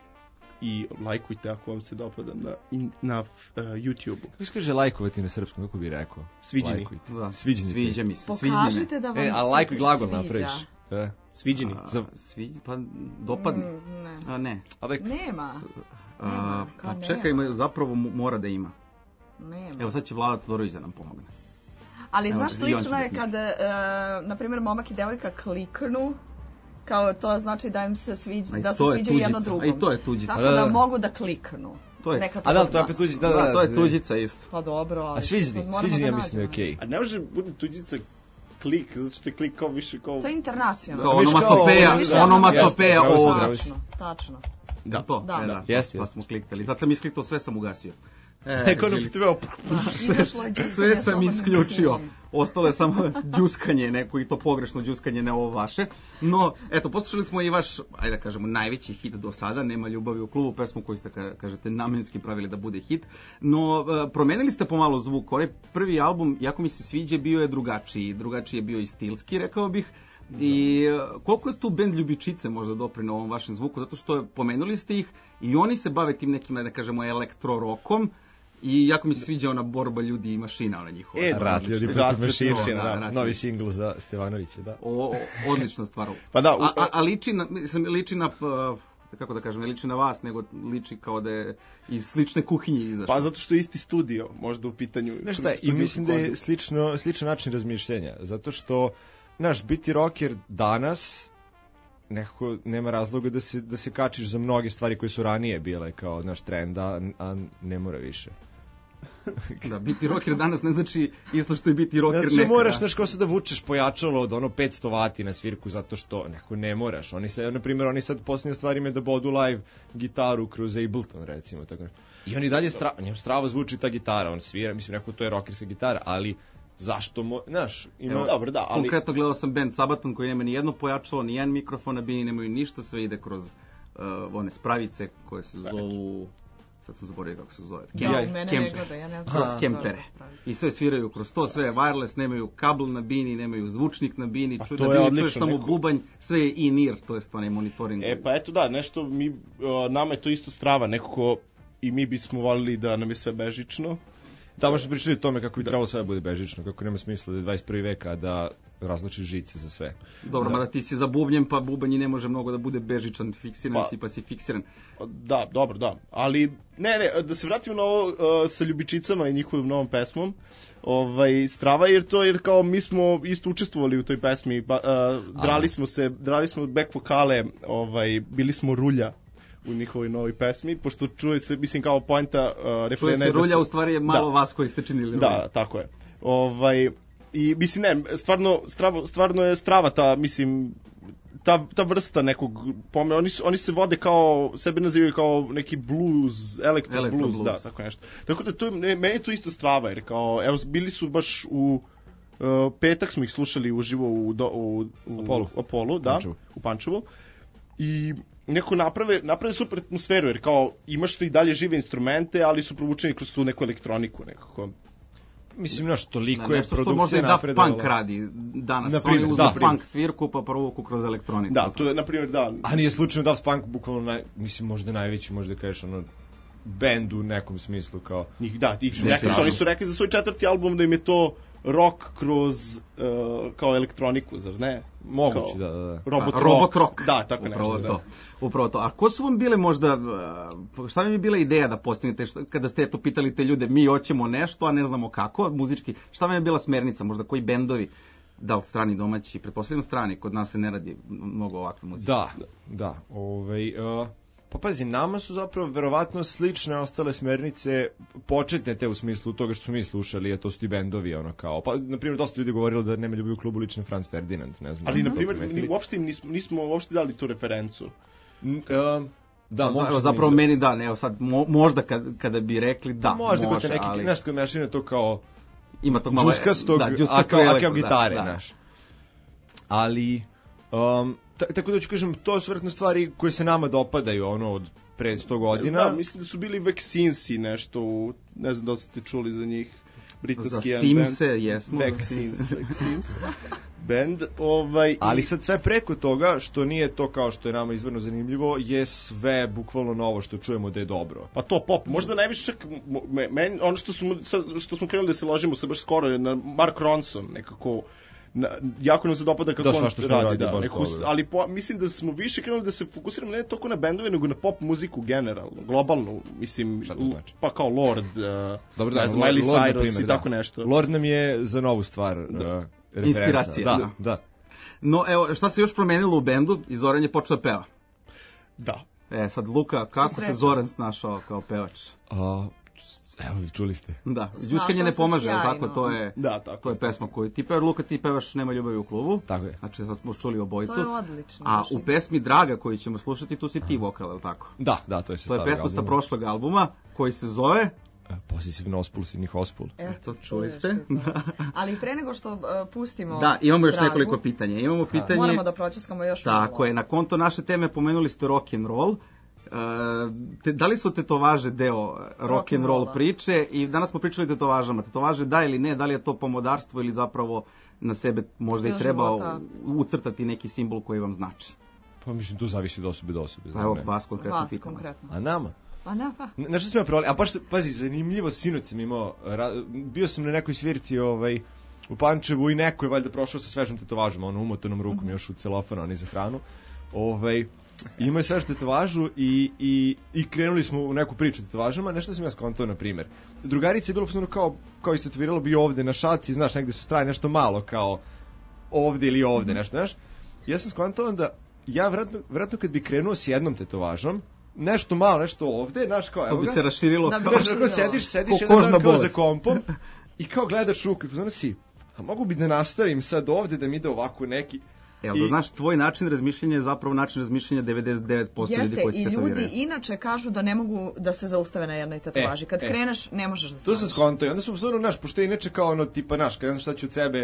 i lajkujte ako vam se dopada na, in, na uh, YouTubeu. Kako se kaže lajkovati na srpskom, kako bi rekao? Sviđeni. Da. Sviđeni. Sviđa mi se. Pokažite da vam e, se a lajkuj glagol sviđa. napraviš. E. Sviđeni. A, Za... Sviđa, pa dopadni. Mm, ne. A ne. A vek... Nema. A, Nema, pa kao čekaj, nema. zapravo mora da ima. Nema. Evo sad će Vlada Todorović da nam pomogne. Ali Evo, znaš, i on će slično da je smisli. kada, uh, na primjer, momak i devojka kliknu, kao to znači da im se sviđa, A i da se to je sviđaju jedno tuđica. drugom. A i to je tuđica. Tako Da, da, da da. mogu da kliknu. To je- Neka A da, to to je opet tuđica, da, da, Da, da. to je tuđica isto. Pa dobro, ali... A sviđeni, moramo sviđeni da ja mislim da je nađemo. okej. A ne može bude tuđica klik, zato što je klik kao više kao... To je internacionalno. Kao Viš kao onomatopeja, ovo, da, onomatopeja jeste, ovoga. pravo si. Tačno, tačno. Da, to? Da. E, da. Jeste, Pa jeste. smo kliktali. Sad sam iskliktao, sve sam ugasio. E, Ekonom Žilica. tveo. Izašlo je đuskanje Sve sam slobodnim isključio. putem. Ostalo je samo đuskanje neko i to pogrešno đuskanje, ne ovo vaše. No, eto, poslušali smo i vaš, ajde da kažemo, najveći hit do sada, Nema ljubavi u klubu, pesmu koju ste, ka- kažete, namenski pravili da bude hit. No, e, promenili ste pomalo zvuk. Ovaj prvi album, jako mi se sviđa, bio je drugačiji. Drugačiji je bio i stilski, rekao bih. I e, koliko je tu bend Ljubičice možda doprineo ovom vašem zvuku, zato što je, pomenuli ste ih i oni se bave tim nekim, da kažemo, elektrorokom. I jako mi se sviđa ona borba ljudi i mašina, ona njihova. E, Rat ljudi Rat protiv protiv mašina, mašina, da, da, rat novi ljudi. singl za Stevanovića, da. O, o, odlična stvar. Pa da, u- a, a, a liči na, mislim, liči na, uh, kako da kažem, ne liči na vas, nego liči kao da je iz slične kuhinje izašao. Pa zato što je isti studio, možda u pitanju. Znaš šta, i studio mislim da je kodu. slično, sličan način razmišljanja, zato što, znaš, biti rocker danas, nekako nema razloga da se, da se kačiš za mnoge stvari koje su ranije bile kao, znaš, trenda, a ne mora više. Da, biti rocker danas ne znači isto što je biti rocker Znači, nekada. moraš, znaš, kao sad da vučeš pojačalo od ono petsto vati na svirku, zato što neko ne moraš. Oni se, na primjer, oni sad posljednje stvari ime da bodu live gitaru kroz Ableton, recimo, tako. I oni dalje strava, njemu strava zvuči ta gitara, on svira, mislim, neko to je rockerska gitara, ali zašto, mo, znaš, ima... Evo, dobro, da, ali... Konkretno gledao sam band Sabaton koji nema ni jedno pojačalo, ni jedan mikrofon na bini, nemaju ništa, sve ide kroz uh, one spravice koje se zovu... sad sam zaboravio kako se zove. Ja, ja, mene Kemper. Ne gleda, ja ne znam. Kroz kempere. I sve sviraju kroz to, sve je wireless, nemaju kabel na bini, nemaju zvučnik na bini, ču, na bini čuješ samo neko... bubanj, sve je in-ear, to je stvarno monitoring. E pa eto da, nešto mi, uh, nama je to isto strava, nekako i mi bismo volili da nam je sve bežično. Tamo što pričali o tome kako bi trebalo sve da bude bežično, kako nema smisla da je dvadeset prvi veka da razlači žice za sve. Dobro, da. Mada ti si za bubnjem, pa bubanj ne može mnogo da bude bežičan, fiksiran pa, si, pa si fiksiran. Da, dobro, da. Ali, ne, ne, da se vratimo na ovo uh, sa Ljubičicama i njihovim novom pesmom. Ovaj, strava, jer to, jer kao mi smo isto učestvovali u toj pesmi, ba, uh, drali smo se, drali smo back vokale, ovaj, bili smo rulja u njihovoj novoj pesmi, pošto čuje se, mislim, kao pointa uh, refrena. Čuje se rulja, da se, u stvari je malo da, vas koji ste činili rulja. Da, tako je. Ovaj, i mislim, ne, stvarno, stravo, stvarno je strava ta, mislim, ta, ta vrsta nekog pome, oni, oni se vode kao, sebe nazivaju kao neki blues, elektro, elektro blues, blues, da, tako nešto. Tako da to, ne, meni je to isto strava, jer kao, evo, bili su baš u uh, petak smo ih slušali uživo u, do, u, u Apolu, Apolu da, Pančevo. u Pančevu, i neko naprave, naprave super atmosferu, jer kao, imaš to i dalje žive instrumente, ali su provučeni kroz tu neku elektroniku, nekako. Mislim, naš, toliko je produkcija napredovala. Nešto što možda i Daft Punk radi danas. Naprimjer, oni uzme punk svirku pa provuku kroz elektroniku. Da, to je, na primjer, da. A nije slučajno Daft Punk, bukvalno, naj, mislim, možda najveći, možda kažeš, ono, bend u nekom smislu, kao... Njih, da, ti su rekli, oni su rekli za svoj četvrti album da im je to rock kroz, uh, kao elektroniku, zar ne? Moguće, kao, da, da, da. Robot, A, robot rock. Da, tako upravo nešto. To. Da. Upravo to. A ko su vam bile možda, šta vam je bila ideja da postignete, šta, kada ste eto pitali te ljude, mi hoćemo nešto, a ne znamo kako, muzički, šta vam je bila smernica, možda koji bendovi, da li strani, domaći, pretpostavljam strani, kod nas se ne radi mnogo ovakve muzike. Da, da, ovaj... Uh... Pa pazi, nama su zapravo verovatno slične ostale smernice početne te u smislu toga što smo mi slušali, a to su ti bendovi, ono kao, pa na primjer dosta ljudi govorilo da nema ljubi u klubu lične Franz Ferdinand, ne znam. Ali na primjer uopšte nismo, nismo uopšte dali tu referencu. Mm, uh, da, možda zapravo niže. Meni da, ne, evo sad mo, možda kad, kada bi rekli da, možda može, neki, ali nešto kod mešine to kao ima tog malo džuskastog, da, a kao, a kao gitare, znaš. Da. Ali um, tako da ću kažem, to su vjerojatno stvari koje se nama dopadaju, ono, od pre sto godina. Da, mislim da su bili Vexinsi nešto, u, ne znam da ste čuli za njih, britanski za Simse, jesmo. Vexins, Vexins. Band, ovaj... Ali sad sve preko toga, što nije to kao što je nama izvorno zanimljivo, je sve bukvalno novo što čujemo da je dobro. Pa to pop, možda najviše čak, meni, ono što smo, što smo krenuli da se ložimo sad baš skoro, na Mark Ronson, nekako... Na, jako nam se dopada kako on radi, radi da, neko, ali po, mislim da smo više krenuli da se fokusiramo ne toliko na bendove, nego na pop muziku generalno, globalnu, mislim, znači? Pa kao Lord, uh, dobro, da, ne znam, Miley Cyrus i tako da. nešto. Lord nam je za novu stvar da. uh, referenca. Inspiracija. Da, da, da. No, evo, šta se još promenilo u bendu? I Zoran je počeo peva. Da. E, sad, Luka, kako se Zoran snašao kao pevač? A... Evo, čuli ste. Da, Đuskanje ne pomaže, tako, to je, da, tako, to je pesma koju ti pevaš. Luka, ti pevaš Nema ljubavi u klubu. Tako je. Znači, sad smo čuli obojicu. To je odlično. A u pesmi Draga koju ćemo slušati, tu si ti vokal, je li tako? Da, da, to je se To je pesma sa prošlog albuma, koji se zove... Posesivno ospulsivnih ospul. Eto, čuli ste. Ali pre nego što uh, pustimo... Da, imamo još Dragu, nekoliko pitanja. Imamo pitanje... Moramo da pročaskamo još Tako malo. je, na konto naše teme pomenuli ste rock and roll. Uh, te, da li su tetovaže deo rock and roll priče i danas smo pričali o tetovažama. Tetovaže da ili ne, da li je to pomodarstvo ili zapravo na sebe možda i treba ucrtati neki simbol koji vam znači? Pa mislim, tu zavisi od osobe do osobe. Pa evo, vas konkretno vas pitamo. Konkretno. A nama? A na pa. Nešto sam ja provali, a baš, pazi, zanimljivo, sinoć sam imao, ra, bio sam na nekoj svirci ovaj, u Pančevu i neko je valjda prošao sa svežom tetovažom, ono umotanom rukom, mm-hmm. još u celofanu, oni za hranu. Ovaj, imao je svežu tetovažu i, i, i krenuli smo u neku priču o tetovažama, nešto sam ja skontao, na primjer. Drugarica je bilo posledno kao, kao istetoviralo bi ovde na šaci, znaš, negde se traje nešto malo, kao ovde ili ovde, mm-hmm. nešto, znaš. Ja sam skontao da ja vjerojatno, vjerojatno kad bi krenuo s jednom tetovažom, nešto malo, nešto ovde, znaš, kao, evo ga. To bi se raširilo. Da, kao, znaš, kao sediš, sediš jedan dan kao za kompom i kao gledaš ruku i pozvano si, a mogu bi da nastavim sad ovde da mi ide ovako neki... Evo, da znaš, tvoj način razmišljanja je zapravo način razmišljanja devedeset devet posto ljudi koji se tetoviraju. Jeste, i ljudi inače kažu da ne mogu da se zaustave na jednoj tetovaži. Kad e, kreneš, ne možeš da staneš. To sam skontao i onda sam stvarno, znaš, pošto je inače kao ono tipa, znaš, kad ne znam šta ću od sebe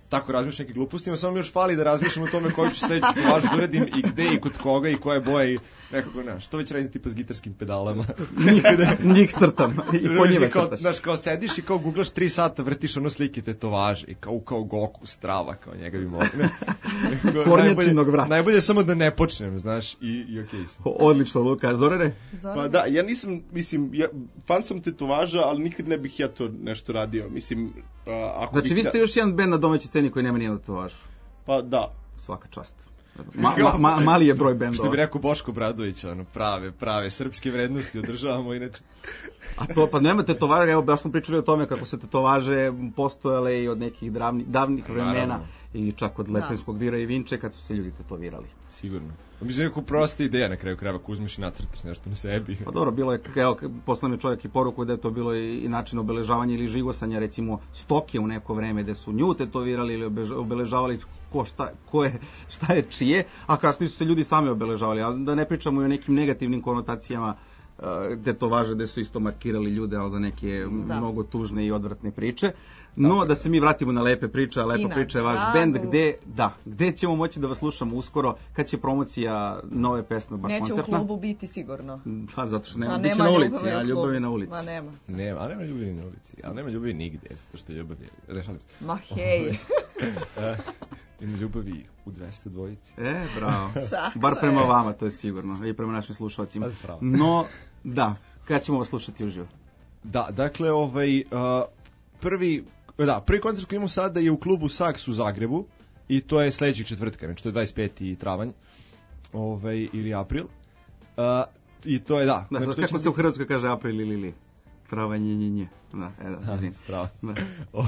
tako razmišljam neke glupostima, samo mi još fali da razmišljam o tome koju ću sledeću tetovažu da uradim i gde i kod koga i koje boje i nekako, znaš, što već radim tipa s gitarskim pedalama. Njih crtam i po njima kao, crtaš. znaš, kao sediš i kao googlaš tri sata, vrtiš ono slike tetovaže i kao, kao Goku, strava, kao njega bi mogli. Kornjačinog vrata. Najbolje je samo da ne počnem, znaš, i, i okej sam. Odlično, Luka. Zorane? Pa da, ja nisam, mislim, ja, fan sam tetovaža, ali nikad ne bih ja to nešto radio. Mislim, a, ako Znači, bih vi ste još jedan bend na domaćoj sceni koji nema nijednu tetovažu. Pa da. Svaka čast. Ma, ma, ma, mali je broj bendova. Što bi rekao Boško Bradović, ono, prave, prave srpske vrednosti održavamo, inače. A to, pa nema tetovaže, evo, baš smo pričali o tome kako se tetovaže postojale i od nekih dravni, davnih vremena. Naravno. I čak od Lepenskog Dira i Vinče kad su se ljudi tetovirali. Sigurno. Mislim, nekako prosta ideja na kraju krajeva, ako uzmeš i nacrtaš nešto na sebi. Pa dobro, bilo je, evo, poslao mi čovjek i poruku da je to bilo i, i način obeležavanja ili žigosanja, recimo stoke u neko vreme gde su nju tetovirali ili obeležavali ko šta, ko je, šta je čije, a kasnije su se ljudi sami obeležavali, ali da ne pričamo i o nekim negativnim konotacijama gde to važe, gde su isto markirali ljude, ali za neke da. mnogo tužne i odvratne priče. No, tako da se mi vratimo na lepe priče, a lepa priča je vaš bend, gde, da, gde ćemo moći da vas slušamo uskoro, kad će promocija nove pesme, bar Neće koncertna? Neće u klubu biti sigurno. Da, zato što nema, bit će na ulici, a ljubav je na ulici. Ma nema. Nema, a nema ljubavi na ulici, a nema ljubavi nigde, zato što ljubav je, rešalim se. Ma hej. Ima ljubavi u dvesta dvojici. E, bravo. Bar prema vama, to je sigurno, i prema našim slušalcima. No, da, kad ćemo vas slušati uživo? Da, dakle, ovaj, uh, prvi, da, prvi koncert koji imamo sada je u klubu Saks u Zagrebu i to je sledećeg četvrtka, znači to je dvadeset peti travanj, ovaj, ili april. Uh, I to je, da. Da, znači, kako se u Hrvatskoj kaže april ili li? Travanj, nje, nje. Da, e, da, zim. Strava. Da. uh,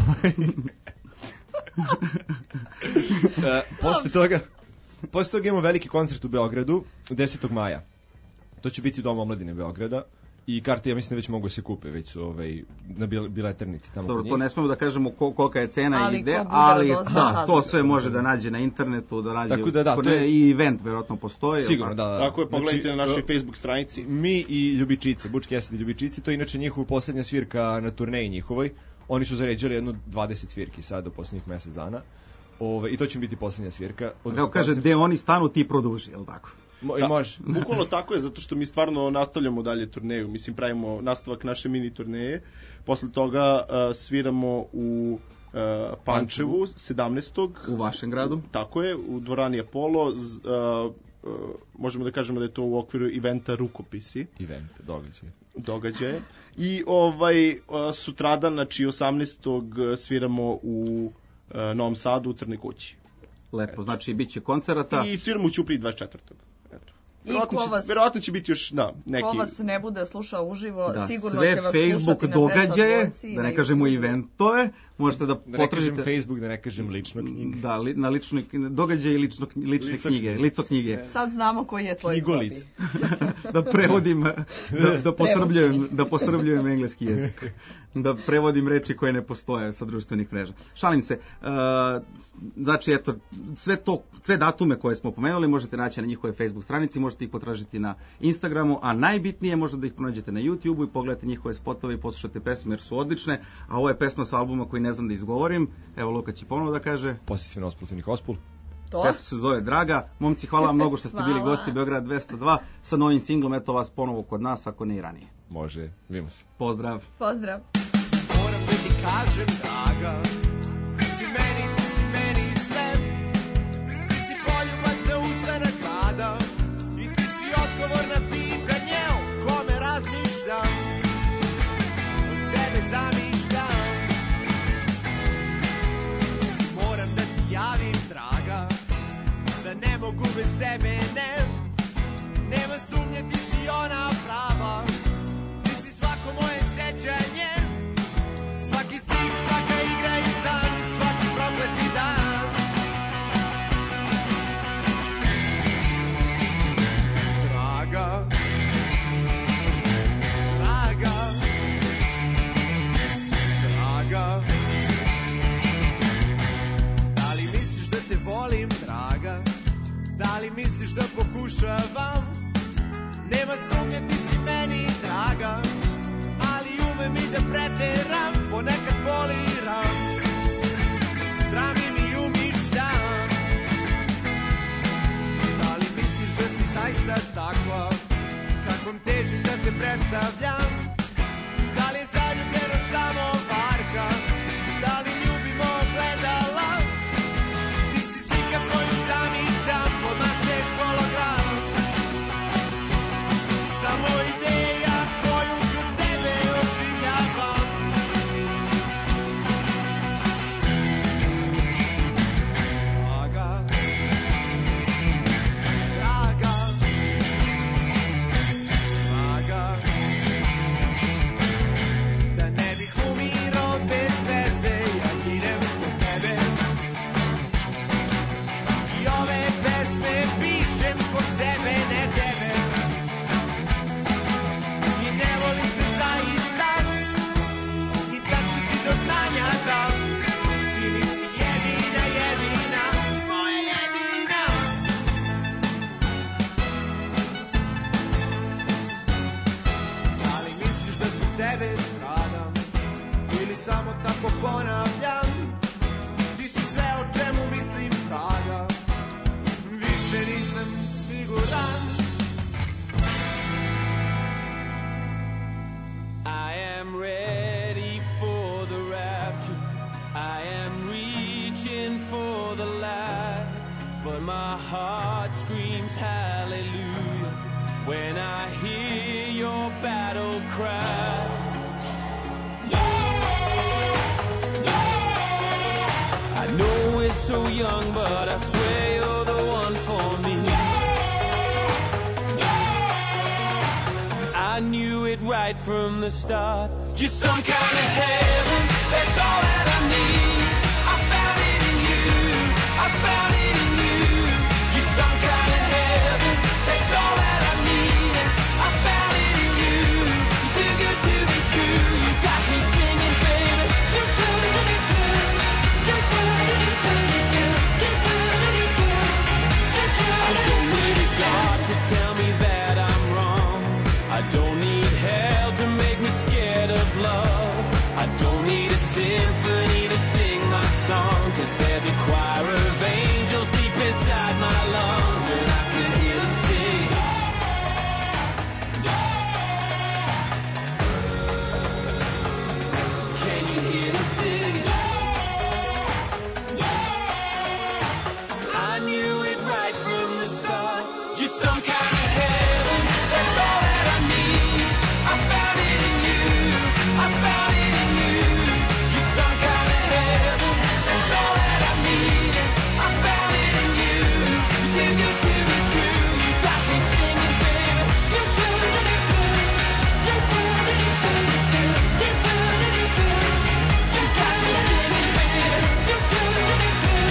posle toga, posle toga imamo veliki koncert u Beogradu, desetog maja. To će biti u Domu omladine Beograda. I karte, ja mislim da već mogu se kupe, već su ovaj, na bileternici tamo. Dobro, to ne smemo da kažemo ko, kolika je cena ali i gde, ali da, to sve može da nađe na internetu, da nađe, tako da, da, to je i event verovatno postoji. Sigurno, da, da. Tako je, pogledajte znači, na našoj Facebook stranici. Mi i Ljubičice, Bučki Esad i Ljubičice, to je inače njihova poslednja svirka na turneji njihovoj. Oni su zaređali jedno dvadeset svirki sad do poslednjih mesec dana. Ove, I to će biti poslednja svirka. Evo kaže, gde oni stanu ti produži, je li tako? Mo, da, može. Bukvalno tako je, zato što mi stvarno nastavljamo dalje turneju. Mislim, pravimo nastavak naše mini turneje. Posle toga uh, sviramo u uh, Pančevu, sedamnaestog U vašem gradu? Tako je, u dvorani Apollo. Z, uh, uh, možemo da kažemo da je to u okviru eventa Rukopisi. Event, događaj. Događaj. I ovaj, uh, sutradan, znači osamnaestog sviramo u uh, Novom Sadu, u Crnoj kući. Lepo, znači bit će koncerata. I sviramo u Ćupriji dvadeset četvrtog Verovatno će, vas, verovatno će biti još, da, neki... Ko vas ne bude slušao uživo, da, sigurno će vas Facebook slušati na događaje, da ne kažemo eventove, možete da, da potražite... Da ne kažem Facebook, da ne kažem lično knjige. Da, li, na lično, događaje i lično, lične lico knjige, lico knjige. Sad znamo koji je tvoj hobi. Da prevodim, da, da, posrbljujem, da posrbljujem engleski jezik. Da prevodim reči koje ne postoje sa društvenih mreža. Šalim se. Uh, znači, eto, sve to, sve datume koje smo pomenuli možete naći na njihove Facebook stranici, možete ih potražiti na Instagramu, a najbitnije možete da ih pronađete na YouTubeu i pogledate njihove spotove i poslušate pesme jer su odlične, a ovo je pesma sa albuma koji ne znam da izgovorim. Evo, Luka će ponovo da kaže. Poslije sve nospolcenih ospul. To? Pesma se zove Draga. Momci, hvala vam mnogo što ste bili gosti Beograd dvesta dva sa novim singlom. Eto vas ponovo kod nas, ako ne i ranije. Može, vidimo se. Pozdrav. Pozdrav. Moram da ti kažem, draga, ti si meni, ti si meni sve. Ti si poljubac za usana glada i ti si odgovor na pitanje o kome razmišljam, od tebe zamišljam. Moram da ti javim, draga, da ne mogu bez tebe, ne. Nema sumnje, ti si ona prava, ti si svako moje sećanje. Svaki stih, svaka igra i san, svaki prokleti dan. Draga, draga, draga. Da li misliš da te volim, draga? Da li misliš da pokušavam? Nema sumnje, ti si meni draga, ali umem i da preteram, ponekad poliram. Dramim i for the light, but my heart screams hallelujah when I hear your battle cry. I know we're so young, but I swear you're the one for me. I knew it right from the start. You're some kind of heaven, that's all that I need. I found it in you, I found it in you. You're some kind of heaven, that's all that I need. I found it in you, you're too good to be true. You got me singing, baby. I don't need a God to tell me that I'm wrong. I don't need hell to make me scared of love. I don't need a symphony to sing my song, 'cause there's a choir of angels deep inside my lungs, and I can hear them sing. Can you hear them sing? I knew it right from the start. You're some kind of heaven, that's all that I need. I found it in you, I found it in you. You're some kind of heaven, that's all that I need. I found it in you, you're too good to be true. You got me singing, baby. You got me singing, baby.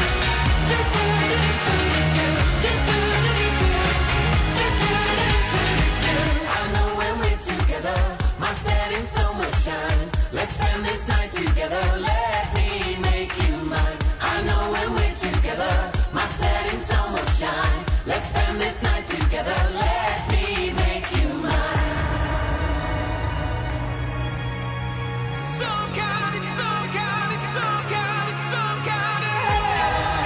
I know when we're together, my setting sun will shine. Let's spend this night together, let me make you mine. I know when we're together, my setting sun will shine. Let's spend this night together, let me make you mine. Some kind, it's some kind, it's some kind, it's some kind of heaven.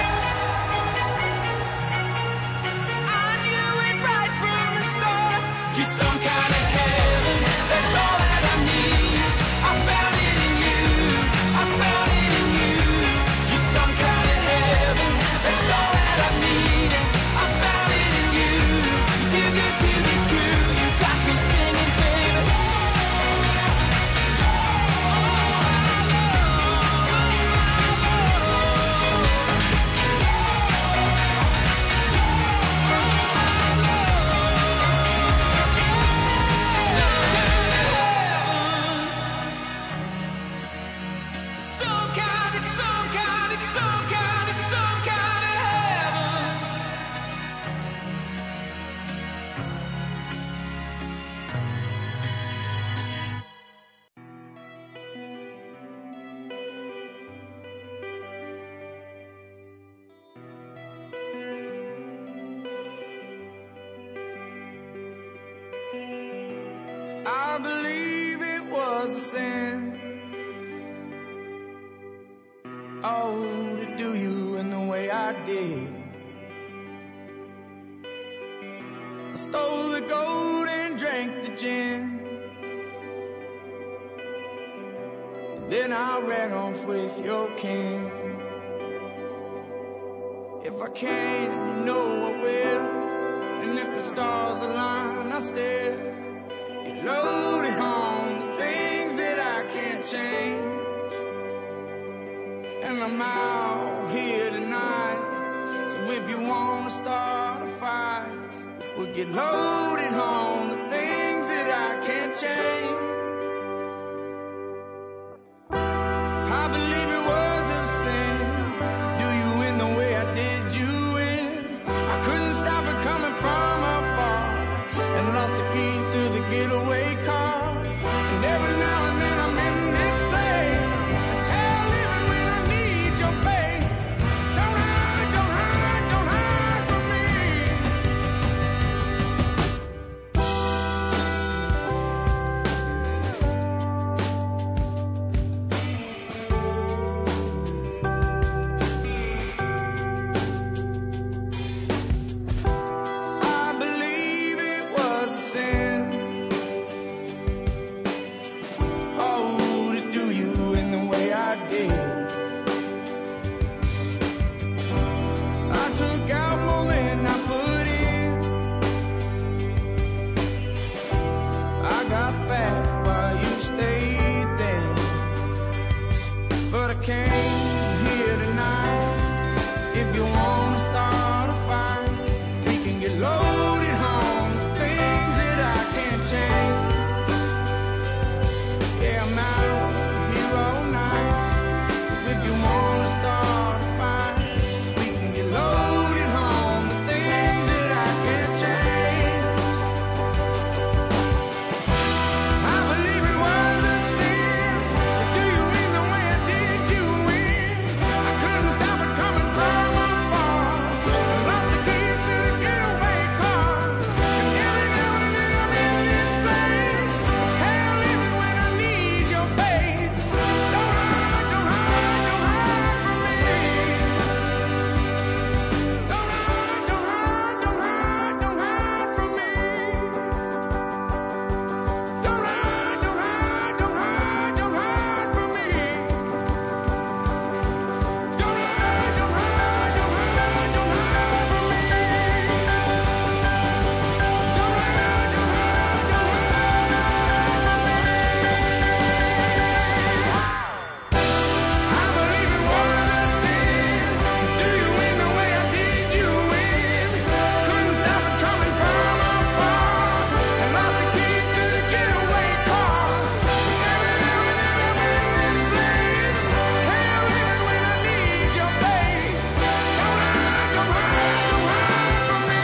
I knew it right from the start. You're some kind of heaven, that's all that I need. I found it in you, I found it in you. You're some kind of heaven, that's all that I need. I found it in you, you're too good to be true. You got me singing, baby. Some kind, it's some kind, it's some kind, it's some kind of heaven. I believe it was a sin. Oh, to do you in the way I did. I stole the gold and drank the gin. Then I ran off with your king. If I can't, you know I will. And if the stars align, I still get loaded on the things that I can't change. And I'm out here tonight, so if you wanna start a fight, we'll get loaded on the things that I can't change. I believe it was a sin, do you in the way I did you in. I couldn't stop it coming from afar, and lost the keys to the getaway car. And every now and then I'm in this place, it's hell even when I need your face. Don't hide, don't hide, don't hide from me. wanna start a fire, we can get loaded on the things that I can't change. Yeah, I'm out here all night, so if you wanna start a fire, we can get loaded on the things that I can't change. I believe it was a sin to do you in the way I did you in. I couldn't stop it coming from afar. I lost the keys to the getaway car. And every now and then I'm in this place. It's hell even when I need your face. Don't hide, don't hide, don't hide from me. Don't hide, don't hide, don't hide, don't hide from me. Don't hide, don't hide, don't hide, don't hide from me. Don't hide, don't hide, don't hide, don't hide from me. Don't hide, don't hide, don't hide. I believe it was a sin to do you in the way I did you in. Couldn't stop it coming from afar. And lost the keys to the getaway car. Every now and then I'm in this place. Hell even when I need your face. Don't hide, don't hide, don't hide from me.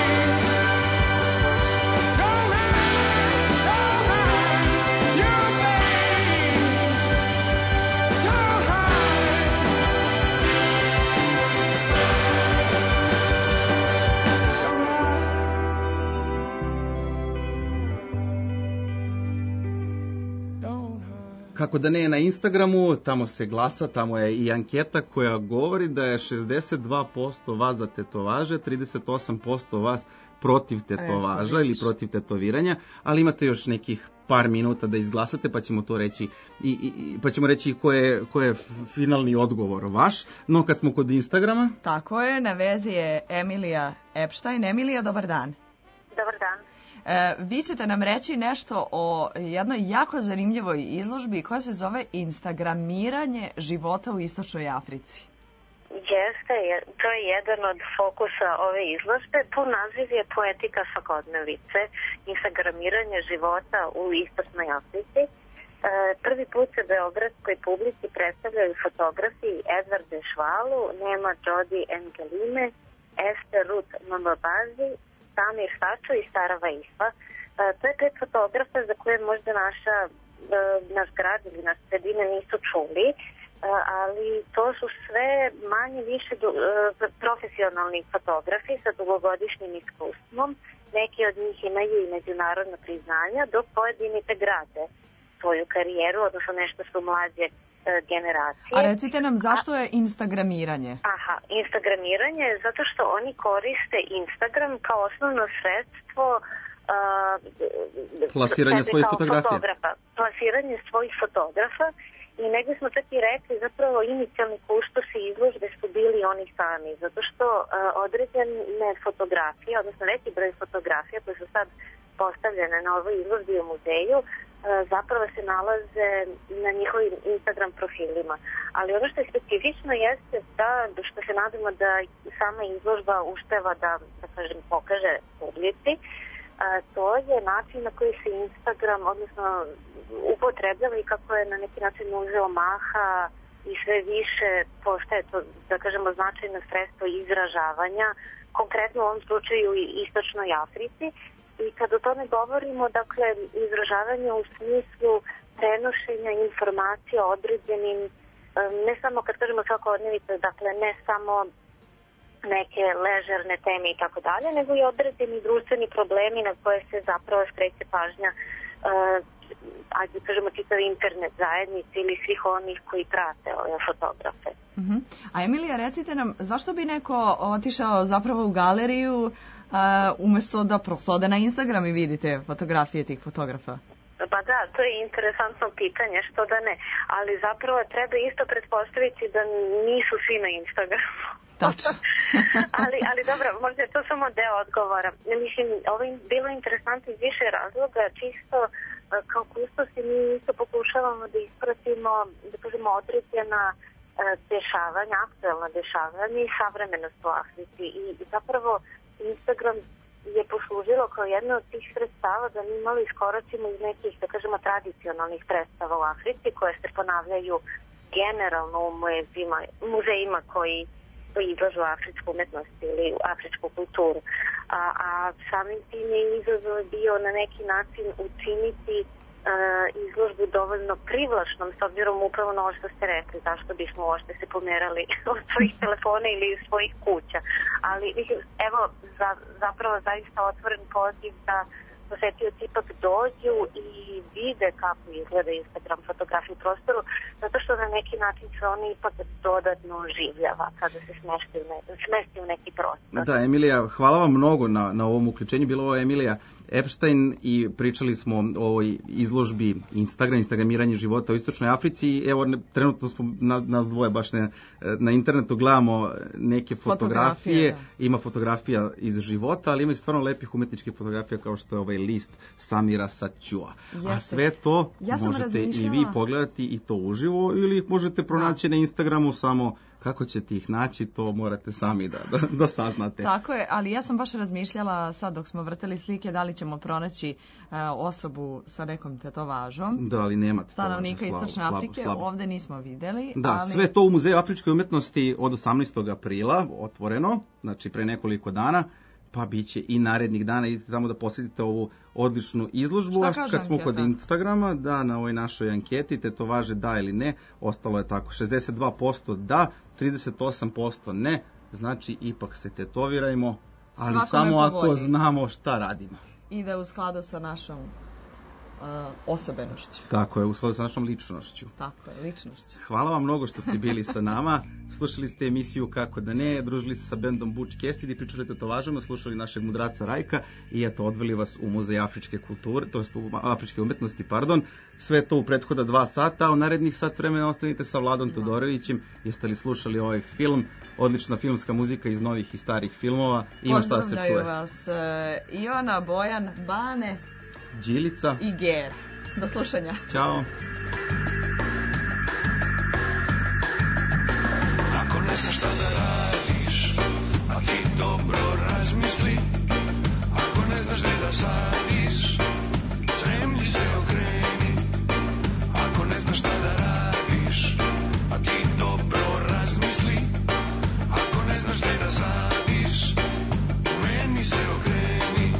Don't hide, don't hide your face. Don't hide. Don't hide. Kako da ne, na Instagramu, tamo se glasa, tamo je i anketa koja govori da je šezdeset dva posto vas za tetovaže, trideset osam posto vas protiv tetovaža ili protiv tetoviranja, ali imate još nekih par minuta da izglasate, pa ćemo to reći i, i, i- pa ćemo reći ko je, ko je finalni odgovor vaš. No kad smo kod Instagrama, Tako je, na vezi je Emilija Epstein. Emilija, dobar dan. Dobar dan. E, vi ćete nam reći nešto o jednoj jako zanimljivoj izložbi koja se zove Instagramiranje života u Istočnoj Africi. Jeste, je- to je jedan od fokusa ove izložbe. Pun naziv je Poetika svakodnevice, instagramiranje života u Istočnoj Africi. E, prvi put se beogradskoj publici predstavljaju fotografi Edvarde Švalu, Nema Jodi Engelime, Ester Ruth Mbabazi, Samir Sačo i Sara Vaifa. E, to je pet fotografa za koje možda naša, e, naš grad ili naš sredine nisu čuli, e, ali to su sve manje više du- e, profesionalni fotografi sa dugogodišnjim iskustvom. Neki od njih imaju i međunarodna priznanja, dok pojedini te grade svoju karijeru, odnosno nešto su mlađe e, generacije. A recite nam zašto je Instagramiranje? Aha, instagramiranje je zato što oni koriste Instagram kao osnovno sredstvo uh, Plasiranje sebe svojih kao fotografija. fotografa. Plasiranje svojih fotografa i negdje smo čak i rekli zapravo inicijalni kustosi izložbe su bili oni sami, zato što uh, određene fotografije, odnosno veći broj fotografija koje su sad postavljene na ovoj izložbi u muzeju, uh, zapravo se nalaze na njihovim Instagram profilima. Ali ono što je specifično jeste da, što se nadamo da sama izložba uspeva da, da kažem, pokaže publici, a, to je način na koji se Instagram, odnosno upotrebljava i kako je na neki način uzeo maha i sve više postaje to, da kažemo, značajno sredstvo izražavanja, konkretno u ovom slučaju i Istočnoj Africi. I kad o tome govorimo, dakle, izražavanje u smislu prenošenja informacija o određenim, em, ne samo kad kažemo svakodnevice, dakle, ne samo neke ležerne teme i tako dalje, nego i određeni društveni problemi na koje se zapravo skreće pažnja, uh, ajde kažemo, čitav internet zajednici ili svih onih koji prate ove fotografe. Mhm. A Emilija, recite nam, zašto bi neko otišao zapravo u galeriju a, umjesto da prosto ode na Instagram i vidite fotografije tih fotografa? Pa da, to je interesantno pitanje, što da ne. Ali zapravo treba isto pretpostaviti da nisu svi na Instagramu. Tačno. ali, ali dobro, možda je to samo deo odgovora. Mislim, ovo je bilo interesantno iz više razloga, čisto eh, kao kustosi mi isto pokušavamo da ispratimo, da kažemo, određena dešavanja, aktuelna dešavanja i savremenost u Africi. I zapravo Instagram je poslužilo kao jedno od tih sredstava da mi malo iskoračimo iz nekih, da kažemo, tradicionalnih predstava u Africi koje se ponavljaju generalno u muzejima, muzejima koji izlažu afričku umetnost ili afričku kulturu. A, a samim tim je izazov bio na neki način učiniti uh, izložbu dovoljno privlačnom, s obzirom upravo na ovo što ste rekli, zašto bismo uopšte se pomerali od svojih telefona ili iz svojih kuća. Ali evo, za, zapravo zaista otvoren poziv da posetioci ipak dođu i vide kako izgleda Instagram fotografije u prostoru, zato što na neki način se oni ipak dodatno oživljava kada se smesti u, ne, smesti u neki prostor. Da, Emilija, hvala vam mnogo na, na ovom uključenju. Bilo ovo je Emilija Epstein i pričali smo o ovoj izložbi Instagram, instagramiranje života u Istočnoj Africi. I evo, trenutno smo na, nas dvoje baš ne, na internetu gledamo neke fotografije. fotografije ima fotografija iz života, ali ima i stvarno lepih umetničkih fotografija kao što je ovaj list Samira Sačua. A sve to ja možete i vi pogledati i to uživo ili ih možete pronaći da. na Instagramu, samo kako ćete ih naći, to morate sami da, da, da saznate. Tako je, ali ja sam baš razmišljala sad dok smo vrteli slike da li ćemo pronaći uh, osobu sa nekom tetovažom. Da, ali nemate. Stanovnika Istočne Afrike, slabo, slabo. Ovde nismo videli. Da, ali... sve to u Muzeju afričke umetnosti od osamnaestog aprila, otvoreno, znači pre nekoliko dana, pa bit će i narednih dana. Idite tamo da posjetite ovu odličnu izložbu. Šta a kaže kad smo anketa? Kod Instagrama, da, na ovoj našoj anketi tetovaže da ili ne, ostalo je tako šezdeset dva posto da, trideset osam posto ne, znači ipak se tetovirajmo, ali Svakome samo ako volji. znamo šta radimo. I da u skladu sa našom uh, osobenošću. Tako je, u skladu sa našom ličnošću. Tako je, ličnošću. Hvala vam mnogo što ste bili sa nama. Slušali ste emisiju Kako da ne, družili se sa bendom Butch Cassidy, pričali o tetovažama, slušali našeg mudraca Rajka i eto, odveli vas u Muzej afričke kulture, to jest u afričke umetnosti, pardon. Sve to u prethoda dva sata, a u narednih sat vremena ostanite sa Vladom Todorovićem. Jeste li slušali ovaj film? Odlična filmska muzika iz novih i starih filmova. Ima šta se čuje. Pozdravljaju vas uh, Ivana, Bojan, Bane, Đilica i Gera. Do slušanja. Ćao. Ako ne znaš šta da radiš, a ti dobro razmisli. Ako ne znaš gde da sadiš, zemlji se okreni. Ako ne znaš šta da radiš, a ti dobro razmisli. Ako ne znaš gde da sadiš, meni se okreni.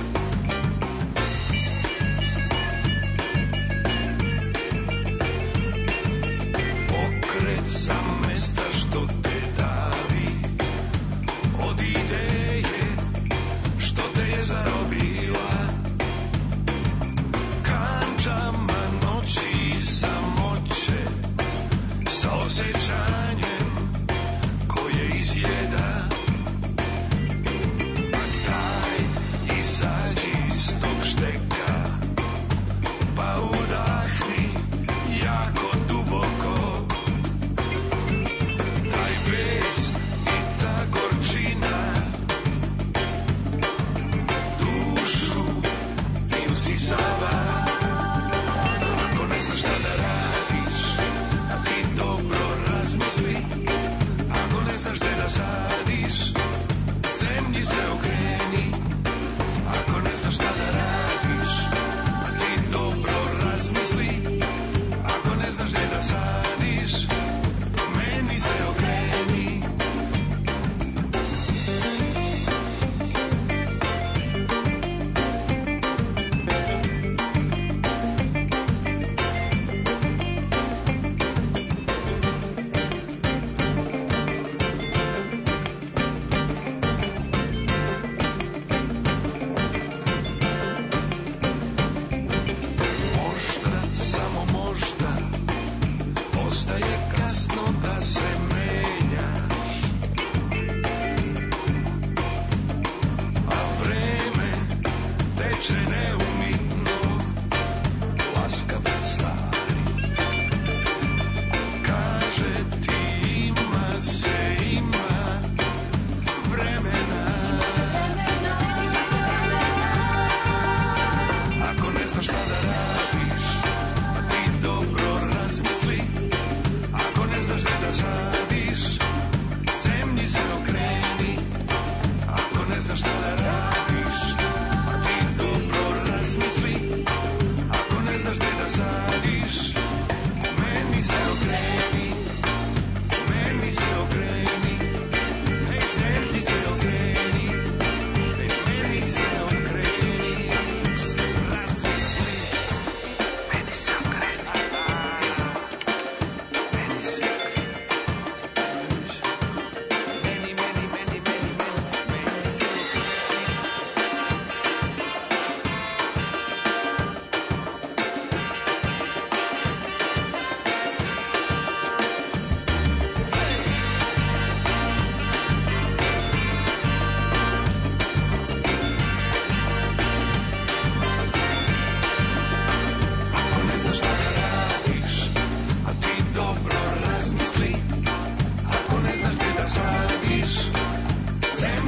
Sa mesta što te davi, od ideje što te je zarobila, kandžama noći i samoće, sa osjećanjem koje izjeda. Pa daj, izađi iz tog šteka, pa udahni jako duboko. Sisava. Ako ne znaš šta da radiš, a ti dobro razmisli. Ako ne znaš gde da sadiš, zemlji se okreni. Ako ne znaš šta da radiš, a ti dobro razmisli. Ako ne znaš gde da sadiš, meni se okreni.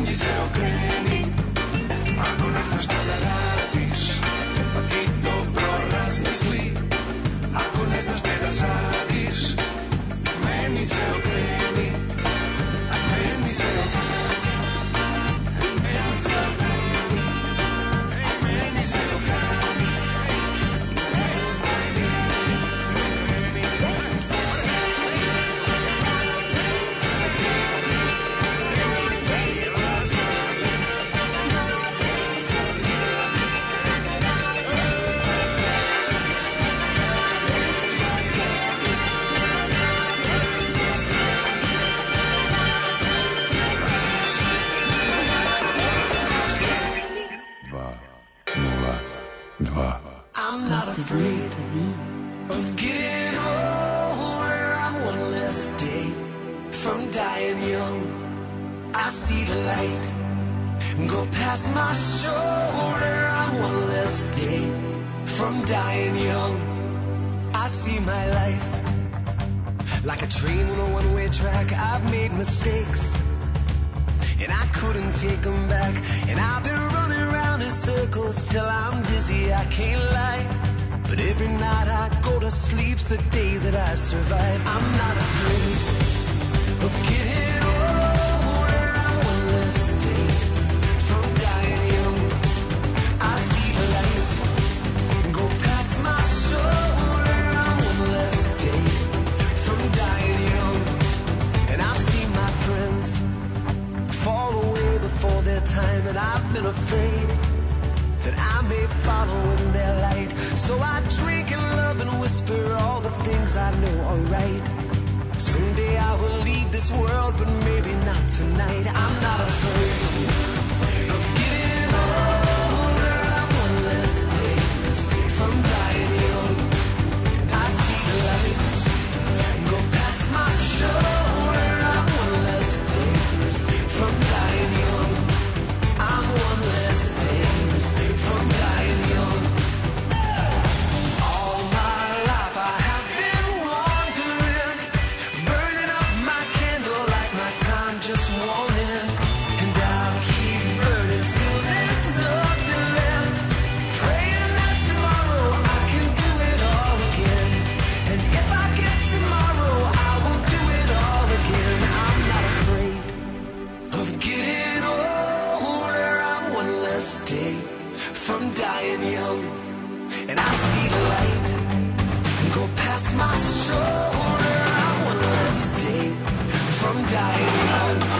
meni se okreni. Ako ne znaš šta da radiš, pa ti dobro razmisli. Ako ne znaš gde da sadiš, meni se okreni. Meni se okreni. Meni se okreni. Meni se okreni. I'm not afraid of getting older. I'm one less day from dying young. I see the light go past my shoulder. I'm one less day from dying young. I see my life like a train on a one-way track. I've made mistakes and I couldn't take them back. And I've been running around in circles till I'm dizzy, I can't lie. But every night I go to sleep's a day that I survive. I'm not afraid of getting older. I'm one less day from dying young. I see the light go past my shoulder. I'm one less day from dying young. And I've seen my friends fall away before their time, and I've been afraid that I may follow in their light. So I drink and love and whisper all the things I know are right. Someday I will leave this world, but maybe not tonight. I'm not afraid of getting older. I'm one less day from dying young. And I see the lights go past my shoulder. I'm one less day from dying young. I'm one less day from dying young. All my life I have been wandering, burning up my candle like my time just won't end. And I'll keep burning till there's nothing left, praying that tomorrow I can do it all again. And if I get tomorrow, I will do it all again. I'm not afraid of getting older. I'm one less day from dying young. And I see the light go past my shoulder. I'm one less day from dying young.